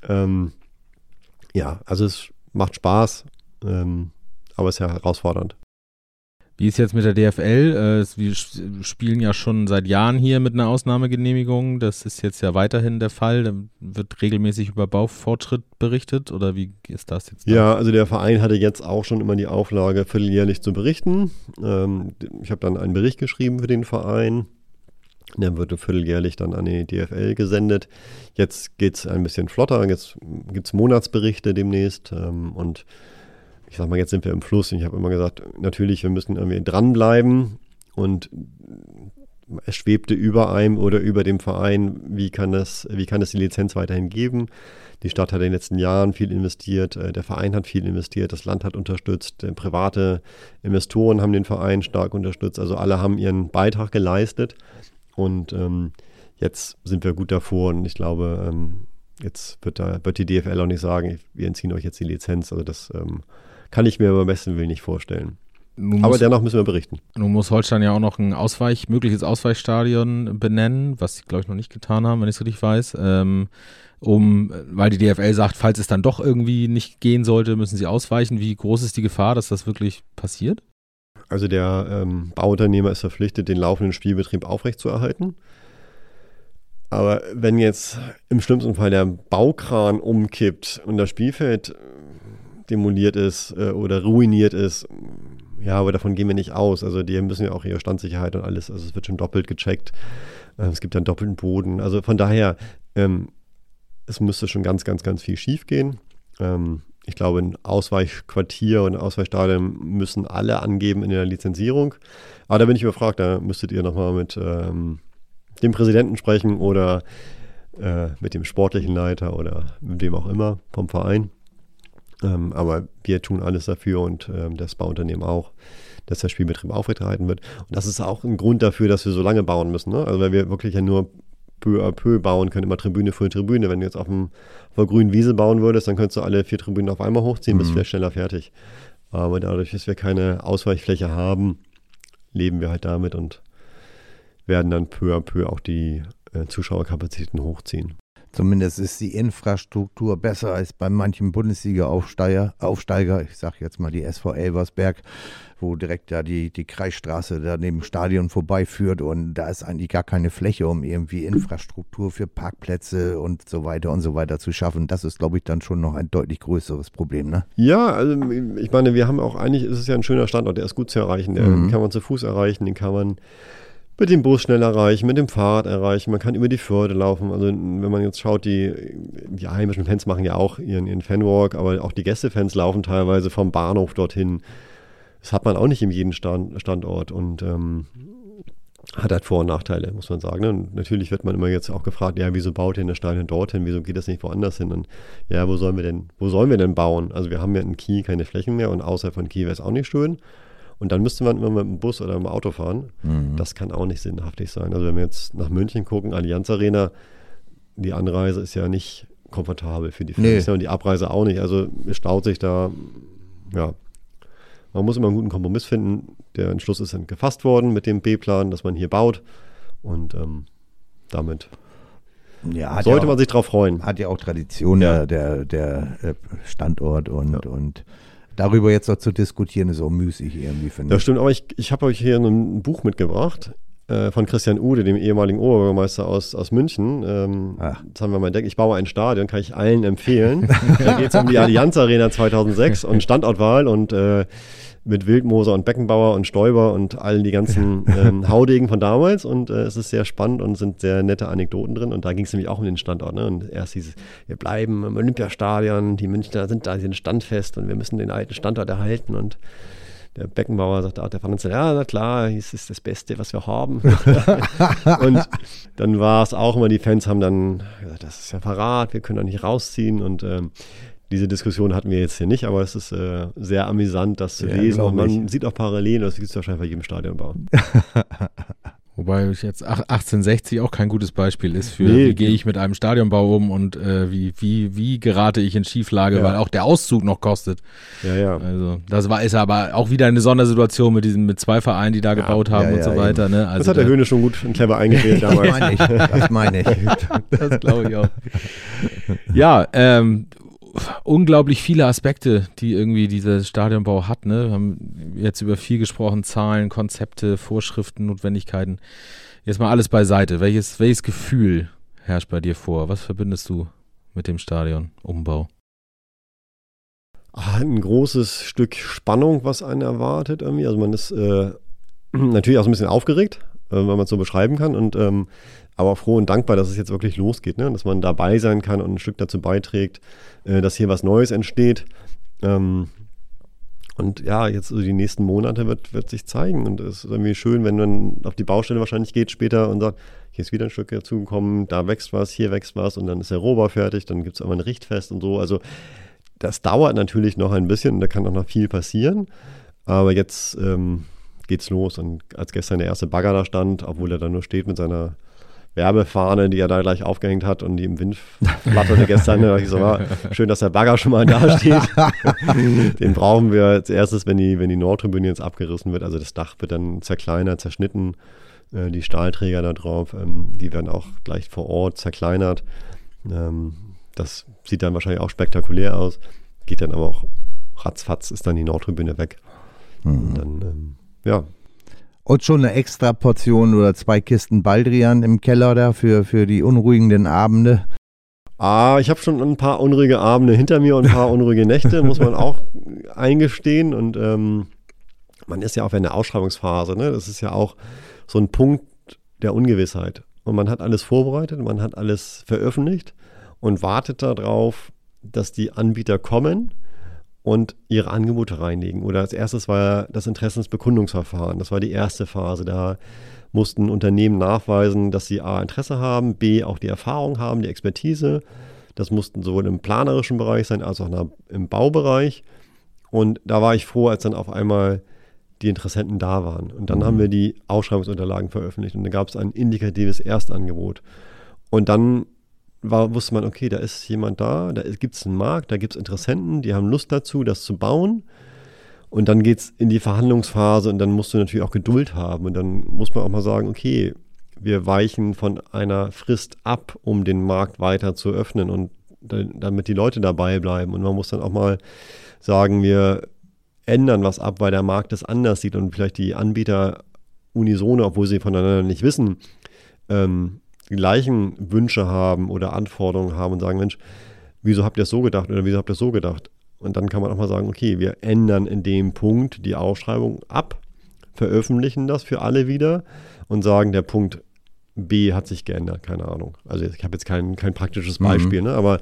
Also es macht Spaß, aber es ist ja herausfordernd. Wie ist jetzt mit der DFL? Wir spielen ja schon seit Jahren hier mit einer Ausnahmegenehmigung. Das ist jetzt ja weiterhin der Fall. Da wird regelmäßig über Baufortschritt berichtet oder wie ist das jetzt? Ja, also der Verein hatte jetzt auch schon immer die Auflage, vierteljährlich zu berichten. Ich habe dann einen Bericht geschrieben für den Verein. Der wird vierteljährlich dann an die DFL gesendet. Jetzt geht es ein bisschen flotter. Jetzt gibt es Monatsberichte demnächst. Und ich sag mal, jetzt sind wir im Fluss. Ich habe immer gesagt, natürlich, wir müssen irgendwie dranbleiben und es schwebte über einem oder über dem Verein, wie kann es die Lizenz weiterhin geben. Die Stadt hat in den letzten Jahren viel investiert, der Verein hat viel investiert, das Land hat unterstützt, private Investoren haben den Verein stark unterstützt, also alle haben ihren Beitrag geleistet und jetzt sind wir gut davor und ich glaube, jetzt wird die DFL auch nicht sagen, wir entziehen euch jetzt die Lizenz, also das kann ich mir beim besten Willen nicht vorstellen. Aber dennoch müssen wir berichten. Nun muss Holstein ja auch noch ein mögliches Ausweichstadion benennen, was sie, glaube ich, noch nicht getan haben, wenn ich es richtig weiß. Weil die DFL sagt, falls es dann doch irgendwie nicht gehen sollte, müssen sie ausweichen. Wie groß ist die Gefahr, dass das wirklich passiert? Also der Bauunternehmer ist verpflichtet, den laufenden Spielbetrieb aufrechtzuerhalten. Aber wenn jetzt im schlimmsten Fall der Baukran umkippt und das Spielfeld demoliert ist oder ruiniert ist, ja, aber davon gehen wir nicht aus. Also die müssen ja auch ihre Standsicherheit und alles, also es wird schon doppelt gecheckt. Es gibt dann doppelten Boden. Also von daher, es müsste schon ganz, ganz, ganz viel schief gehen. Ich glaube, ein Ausweichquartier und ein Ausweichstadion müssen alle angeben in der Lizenzierung. Aber da bin ich überfragt, da müsstet ihr nochmal mit dem Präsidenten sprechen oder mit dem sportlichen Leiter oder mit wem auch immer vom Verein. Aber wir tun alles dafür und das Bauunternehmen auch, dass der Spielbetrieb aufrechterhalten wird. Und das ist auch ein Grund dafür, dass wir so lange bauen müssen. Ne? Also weil wir wirklich ja nur peu à peu bauen können, immer Tribüne für Tribüne. Wenn du jetzt auf der grünen Wiese bauen würdest, dann könntest du alle 4 Tribünen auf einmal hochziehen, bist vielleicht schneller fertig. Aber dadurch, dass wir keine Ausweichfläche haben, leben wir halt damit und werden dann peu à peu auch die Zuschauerkapazitäten hochziehen. Zumindest ist die Infrastruktur besser als bei manchen Bundesliga-Aufsteiger. Ich sage jetzt mal die SV Elversberg, wo direkt da die Kreisstraße da neben dem Stadion vorbeiführt und da ist eigentlich gar keine Fläche, um irgendwie Infrastruktur für Parkplätze und so weiter zu schaffen. Das ist, glaube ich, dann schon noch ein deutlich größeres Problem, ne? Ja, also ich meine, wir haben auch eigentlich, ist es ja ein schöner Standort, der ist gut zu erreichen, den kann man zu Fuß erreichen, den kann man mit dem Bus schnell erreichen, mit dem Fahrrad erreichen, man kann über die Förde laufen. Also wenn man jetzt schaut, die heimischen Fans machen ja auch ihren Fanwalk, aber auch die Gästefans laufen teilweise vom Bahnhof dorthin. Das hat man auch nicht in jedem Standort und hat halt Vor- und Nachteile, muss man sagen. Und natürlich wird man immer jetzt auch gefragt, ja, wieso baut ihr denn das Stadion dorthin, wieso geht das nicht woanders hin? Und ja, wo sollen wir denn bauen? Also wir haben ja in Kiel keine Flächen mehr und außerhalb von Kiel wäre es auch nicht schön. Und dann müsste man immer mit dem Bus oder mit dem Auto fahren. Das kann auch nicht sinnhaftig sein. Also wenn wir jetzt nach München gucken, Allianz Arena, die Anreise ist ja nicht komfortabel für die Fans und die Abreise auch nicht. Also es staut sich da, ja. Man muss immer einen guten Kompromiss finden. Der Entschluss ist dann gefasst worden mit dem B-Plan, dass man hier baut. Und damit sollte man sich drauf freuen. Hat ja auch Tradition, der Standort und darüber jetzt noch zu diskutieren, ist auch müßig irgendwie, finde ich. Das stimmt, aber ich habe euch hier ein Buch mitgebracht von Christian Ude, dem ehemaligen Oberbürgermeister aus München. Das haben wir mal entdeckt. Ich baue ein Stadion, kann ich allen empfehlen. Da geht es um die Allianz Arena 2006 und Standortwahl und mit Wildmoser und Beckenbauer und Stoiber und allen die ganzen Haudegen von damals. Und es ist sehr spannend und sind sehr nette Anekdoten drin. Und da ging es nämlich auch um den Standort. Ne? Und erst hieß es, wir bleiben im Olympiastadion, die Münchner sind standfest und wir müssen den alten Standort erhalten. Und der Beckenbauer sagt, der fand uns, ja, na klar, es ist das Beste, was wir haben. Und dann war es auch immer, die Fans haben dann gesagt, das ist ja Verrat, wir können da nicht rausziehen. Und diese Diskussion hatten wir jetzt hier nicht, aber es ist sehr amüsant, das zu lesen. Und man sieht auch Parallelen, das gibt es wahrscheinlich bei jedem Stadionbau. Wobei jetzt 1860 auch kein gutes Beispiel ist für, wie gehe ich mit einem Stadionbau um und wie gerate ich in Schieflage, weil auch der Auszug noch kostet. Ja. Also das ist aber auch wieder eine Sondersituation mit 2 Vereinen, die da gebaut haben und so weiter. Ne? Also das hat der Höhne schon gut und clever eingewählt damals. Das meine ich. Das glaube ich auch. Ja, unglaublich viele Aspekte, die irgendwie dieser Stadionbau hat. Ne? Wir haben jetzt über viel gesprochen, Zahlen, Konzepte, Vorschriften, Notwendigkeiten. Jetzt mal alles beiseite. Welches Gefühl herrscht bei dir vor? Was verbindest du mit dem Stadionumbau? Ein großes Stück Spannung, was einen erwartet irgendwie. Also man ist natürlich auch so ein bisschen aufgeregt, wenn man es so beschreiben kann und aber froh und dankbar, dass es jetzt wirklich losgeht, ne? Dass man dabei sein kann und ein Stück dazu beiträgt, dass hier was Neues entsteht. Und Und ja, jetzt so die nächsten Monate wird sich zeigen. Und es ist irgendwie schön, wenn man auf die Baustelle wahrscheinlich geht später und sagt, hier ist wieder ein Stück dazugekommen, da wächst was, hier wächst was und dann ist der Rohbau fertig, dann gibt es aber ein Richtfest und so. Also das dauert natürlich noch ein bisschen und da kann auch noch viel passieren. Aber jetzt geht's los. Und als gestern der erste Bagger da stand, obwohl er da nur steht mit seiner Werbefahne, die er da gleich aufgehängt hat und die im Wind flatterte gestern. Da dachte ich so, schön, dass der Bagger schon mal da steht. Den brauchen wir als erstes, wenn die Nordtribüne jetzt abgerissen wird. Also das Dach wird dann zerkleinert, zerschnitten. Die Stahlträger da drauf, die werden auch gleich vor Ort zerkleinert. Das sieht dann wahrscheinlich auch spektakulär aus. Geht dann aber auch ratzfatz, ist dann die Nordtribüne weg. Und dann, ja. Und schon eine extra Portion oder 2 Kisten Baldrian im Keller da für die unruhigen Abende? Ich habe schon ein paar unruhige Abende hinter mir und ein paar unruhige Nächte, muss man auch eingestehen. Und man ist ja auch in der Ausschreibungsphase, ne? Das ist ja auch so ein Punkt der Ungewissheit. Und man hat alles vorbereitet, man hat alles veröffentlicht und wartet darauf, dass die Anbieter kommen und ihre Angebote reinlegen. Oder als erstes war das Interessensbekundungsverfahren. Das war die erste Phase. Da mussten Unternehmen nachweisen, dass sie A, Interesse haben, B, auch die Erfahrung haben, die Expertise. Das mussten sowohl im planerischen Bereich sein, als auch im Baubereich. Und da war ich froh, als dann auf einmal die Interessenten da waren. Und dann haben wir die Ausschreibungsunterlagen veröffentlicht und dann gab es ein indikatives Erstangebot. Und dann wusste man, okay, da ist jemand da gibt es einen Markt, da gibt es Interessenten, die haben Lust dazu, das zu bauen. Und dann geht es in die Verhandlungsphase und dann musst du natürlich auch Geduld haben. Und dann muss man auch mal sagen, okay, wir weichen von einer Frist ab, um den Markt weiter zu öffnen und damit die Leute dabei bleiben. Und man muss dann auch mal sagen, wir ändern was ab, weil der Markt es anders sieht und vielleicht die Anbieter unisono, obwohl sie voneinander nicht wissen, die gleichen Wünsche haben oder Anforderungen haben und sagen, Mensch, wieso habt ihr es so gedacht oder wieso habt ihr es so gedacht? Und dann kann man auch mal sagen, okay, wir ändern in dem Punkt die Ausschreibung ab, veröffentlichen das für alle wieder und sagen, der Punkt B hat sich geändert, keine Ahnung. Also ich habe jetzt kein praktisches Beispiel, ne? Aber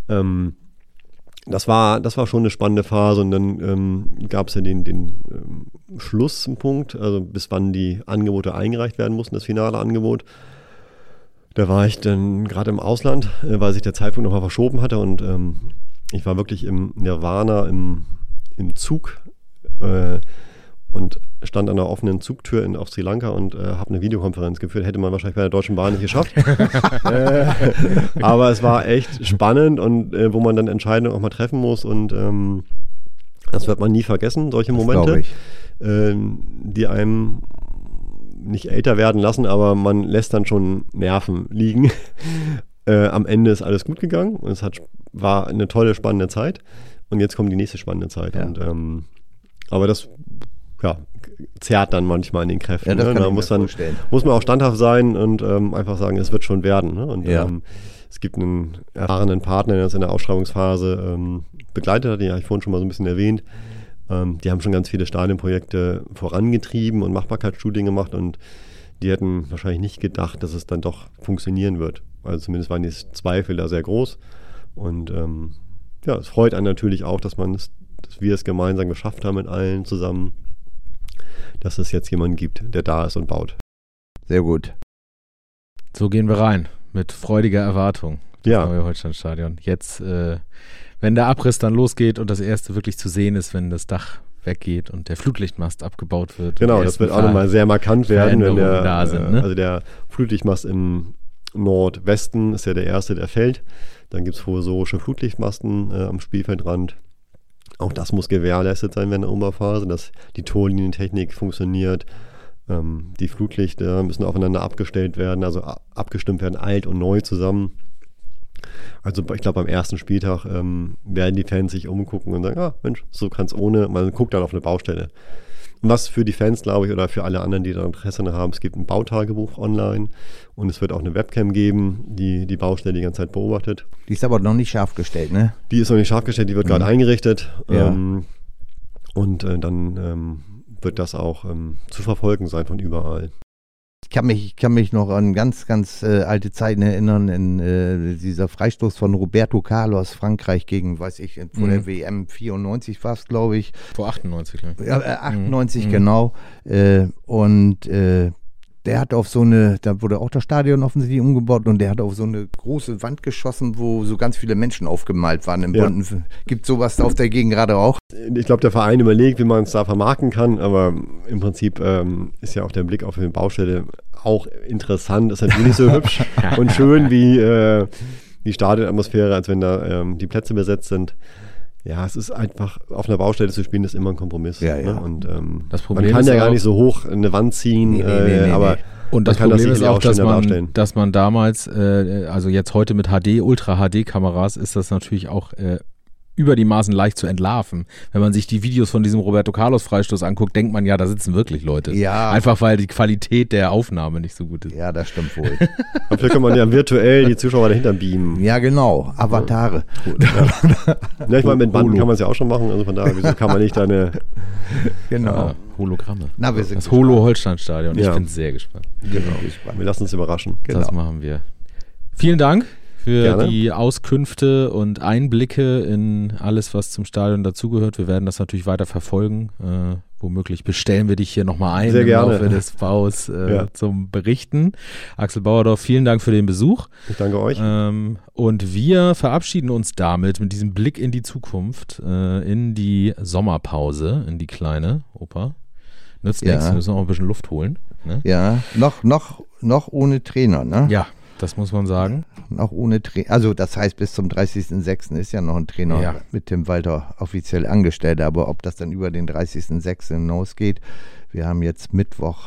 das war schon eine spannende Phase und dann gab es ja den Schlusspunkt, also bis wann die Angebote eingereicht werden mussten, das finale Angebot. Da war ich dann gerade im Ausland, weil sich der Zeitpunkt nochmal verschoben hatte und ich war wirklich im Nirvana im Zug und stand an einer offenen Zugtür auf Sri Lanka und habe eine Videokonferenz geführt. Hätte man wahrscheinlich bei der Deutschen Bahn nicht geschafft. Aber es war echt spannend und wo man dann Entscheidungen auch mal treffen muss und das wird man nie vergessen, solche Momente, die einem nicht älter werden lassen, aber man lässt dann schon Nerven liegen. Am Ende ist alles gut gegangen und war eine tolle, spannende Zeit und jetzt kommt die nächste spannende Zeit. Ja. Und, aber das zerrt dann manchmal an den Kräften. Ja, das kann da muss man auch standhaft sein und einfach sagen, es wird schon werden. Ne? Und es gibt einen erfahrenen Partner, der uns in der Ausschreibungsphase begleitet hat, den habe ich vorhin schon mal so ein bisschen erwähnt. Die haben schon ganz viele Stadionprojekte vorangetrieben und Machbarkeitsstudien gemacht und die hätten wahrscheinlich nicht gedacht, dass es dann doch funktionieren wird. Also zumindest waren die Zweifel da sehr groß. Und es freut einen natürlich auch, dass wir es gemeinsam geschafft haben mit allen zusammen, dass es jetzt jemanden gibt, der da ist und baut. Sehr gut. So gehen wir rein, mit freudiger Erwartung. Das neue Holsteinstadion. Jetzt, wenn der Abriss dann losgeht und das erste wirklich zu sehen ist, wenn das Dach weggeht und der Flutlichtmast abgebaut wird. Genau, das wird auch nochmal sehr markant werden, wenn da sind, ne? Also der Flutlichtmast im Nordwesten ist ja der erste, der fällt. Dann gibt es provisorische Flutlichtmasten am Spielfeldrand. Auch das muss gewährleistet sein während der Umbauphase, dass die Torlinientechnik funktioniert. Die Flutlichter müssen aufeinander abgestellt werden, also abgestimmt werden, alt und neu zusammen. Also ich glaube, beim ersten Spieltag werden die Fans sich umgucken und sagen, Mensch, so kann es ohne. Man guckt dann auf eine Baustelle. Und was für die Fans, glaube ich, oder für alle anderen, die da Interesse haben, es gibt ein Bautagebuch online und es wird auch eine Webcam geben, die die Baustelle die ganze Zeit beobachtet. Die ist aber noch nicht scharf gestellt, ne? Die ist noch nicht scharf gestellt, die wird gerade eingerichtet. Ja. Und dann wird das auch zu verfolgen sein von überall. kann mich noch an ganz, ganz alte Zeiten erinnern, in dieser Freistoß von Roberto Carlos, Frankreich gegen, weiß ich, vor der WM 94 war es, glaube ich. Vor 98, glaube ich. Ja, 98, genau. Der hat auf so eine, da wurde auch das Stadion offensichtlich umgebaut und der hat auf so eine große Wand geschossen, wo so ganz viele Menschen aufgemalt waren im bunten. Gibt sowas auf der Gegend gerade auch? Ich glaube, der Verein überlegt, wie man es da vermarkten kann, aber im Prinzip ist ja auch der Blick auf die Baustelle auch interessant. Ist natürlich nicht so hübsch und schön wie Stadionatmosphäre, als wenn da die Plätze besetzt sind. Ja, es ist einfach, auf einer Baustelle zu spielen, ist immer ein Kompromiss. Ja. Ne? Und das Problem man kann ist ja auch, gar nicht so hoch eine Wand ziehen, Nee. aber und das man kann Problem ist auch, darstellen. dass man damals, also jetzt heute mit Ultra-HD-Kameras ist das natürlich auch über die Maßen leicht zu entlarven. Wenn man sich die Videos von diesem Roberto Carlos Freistoß anguckt, denkt man ja, da sitzen wirklich Leute. Ja. Einfach weil die Qualität der Aufnahme nicht so gut ist. Ja, das stimmt wohl. Aber vielleicht kann man ja virtuell die Zuschauer dahinter beamen. Ja, genau. Avatare. Ja, ich meine, mit Banden kann man es ja auch schon machen, also von daher, wieso kann man nicht da eine... Genau. Hologramme. Na, wir sind das Holo-Holstein-Stadion. Ich bin sehr gespannt. Genau. Wir lassen uns überraschen. Genau. Das machen wir. Vielen Dank für Gerne. die Auskünfte und Einblicke in alles, was zum Stadion dazugehört. Wir werden das natürlich weiter verfolgen. Womöglich bestellen wir dich hier nochmal ein Sehr im gerne. Laufe des Baus Ja. zum Berichten. Axel Bauerdorf, vielen Dank für den Besuch. Ich danke euch. Und wir verabschieden uns damit mit diesem Blick in die Zukunft, in die Sommerpause, in die kleine Oper. Nützt nichts, wir müssen auch ein bisschen Luft holen. Ne? Ja, noch ohne Trainer, ne? Ja, das muss man sagen. Noch ohne Trainer. Also das heißt, bis zum 30.06. ist ja noch ein Trainer mit Tim Walter offiziell angestellt. Aber ob das dann über den 30.06. hinausgeht, wir haben jetzt Mittwoch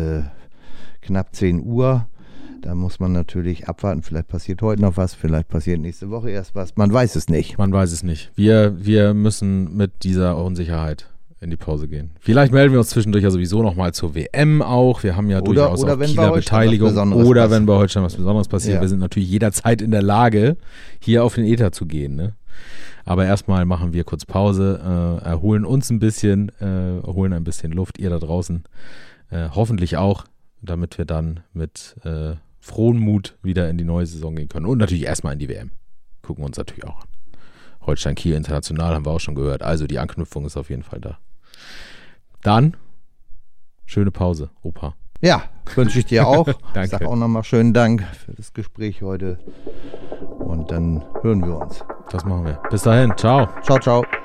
knapp 10 Uhr. Da muss man natürlich abwarten. Vielleicht passiert heute noch was, vielleicht passiert nächste Woche erst was. Man weiß es nicht. Man weiß es nicht. Wir müssen mit dieser Unsicherheit in die Pause gehen. Vielleicht melden wir uns zwischendurch ja sowieso nochmal zur WM auch. Wir haben ja durchaus auch Kieler Beteiligung. Oder wenn bei Holstein was Besonderes passiert. Ja. Wir sind natürlich jederzeit in der Lage, hier auf den Äther zu gehen. Ne? Aber erstmal machen wir kurz Pause, erholen uns ein bisschen, holen ein bisschen Luft. Ihr da draußen hoffentlich auch, damit wir dann mit frohem Mut wieder in die neue Saison gehen können. Und natürlich erstmal in die WM. Gucken wir uns natürlich auch an. Holstein Kiel international haben wir auch schon gehört. Also die Anknüpfung ist auf jeden Fall da. Dann schöne Pause, Opa. Ja, wünsche ich dir auch. Danke. Ich sage auch nochmal schönen Dank für das Gespräch heute. Und dann hören wir uns. Das machen wir. Bis dahin. Ciao. Ciao, ciao.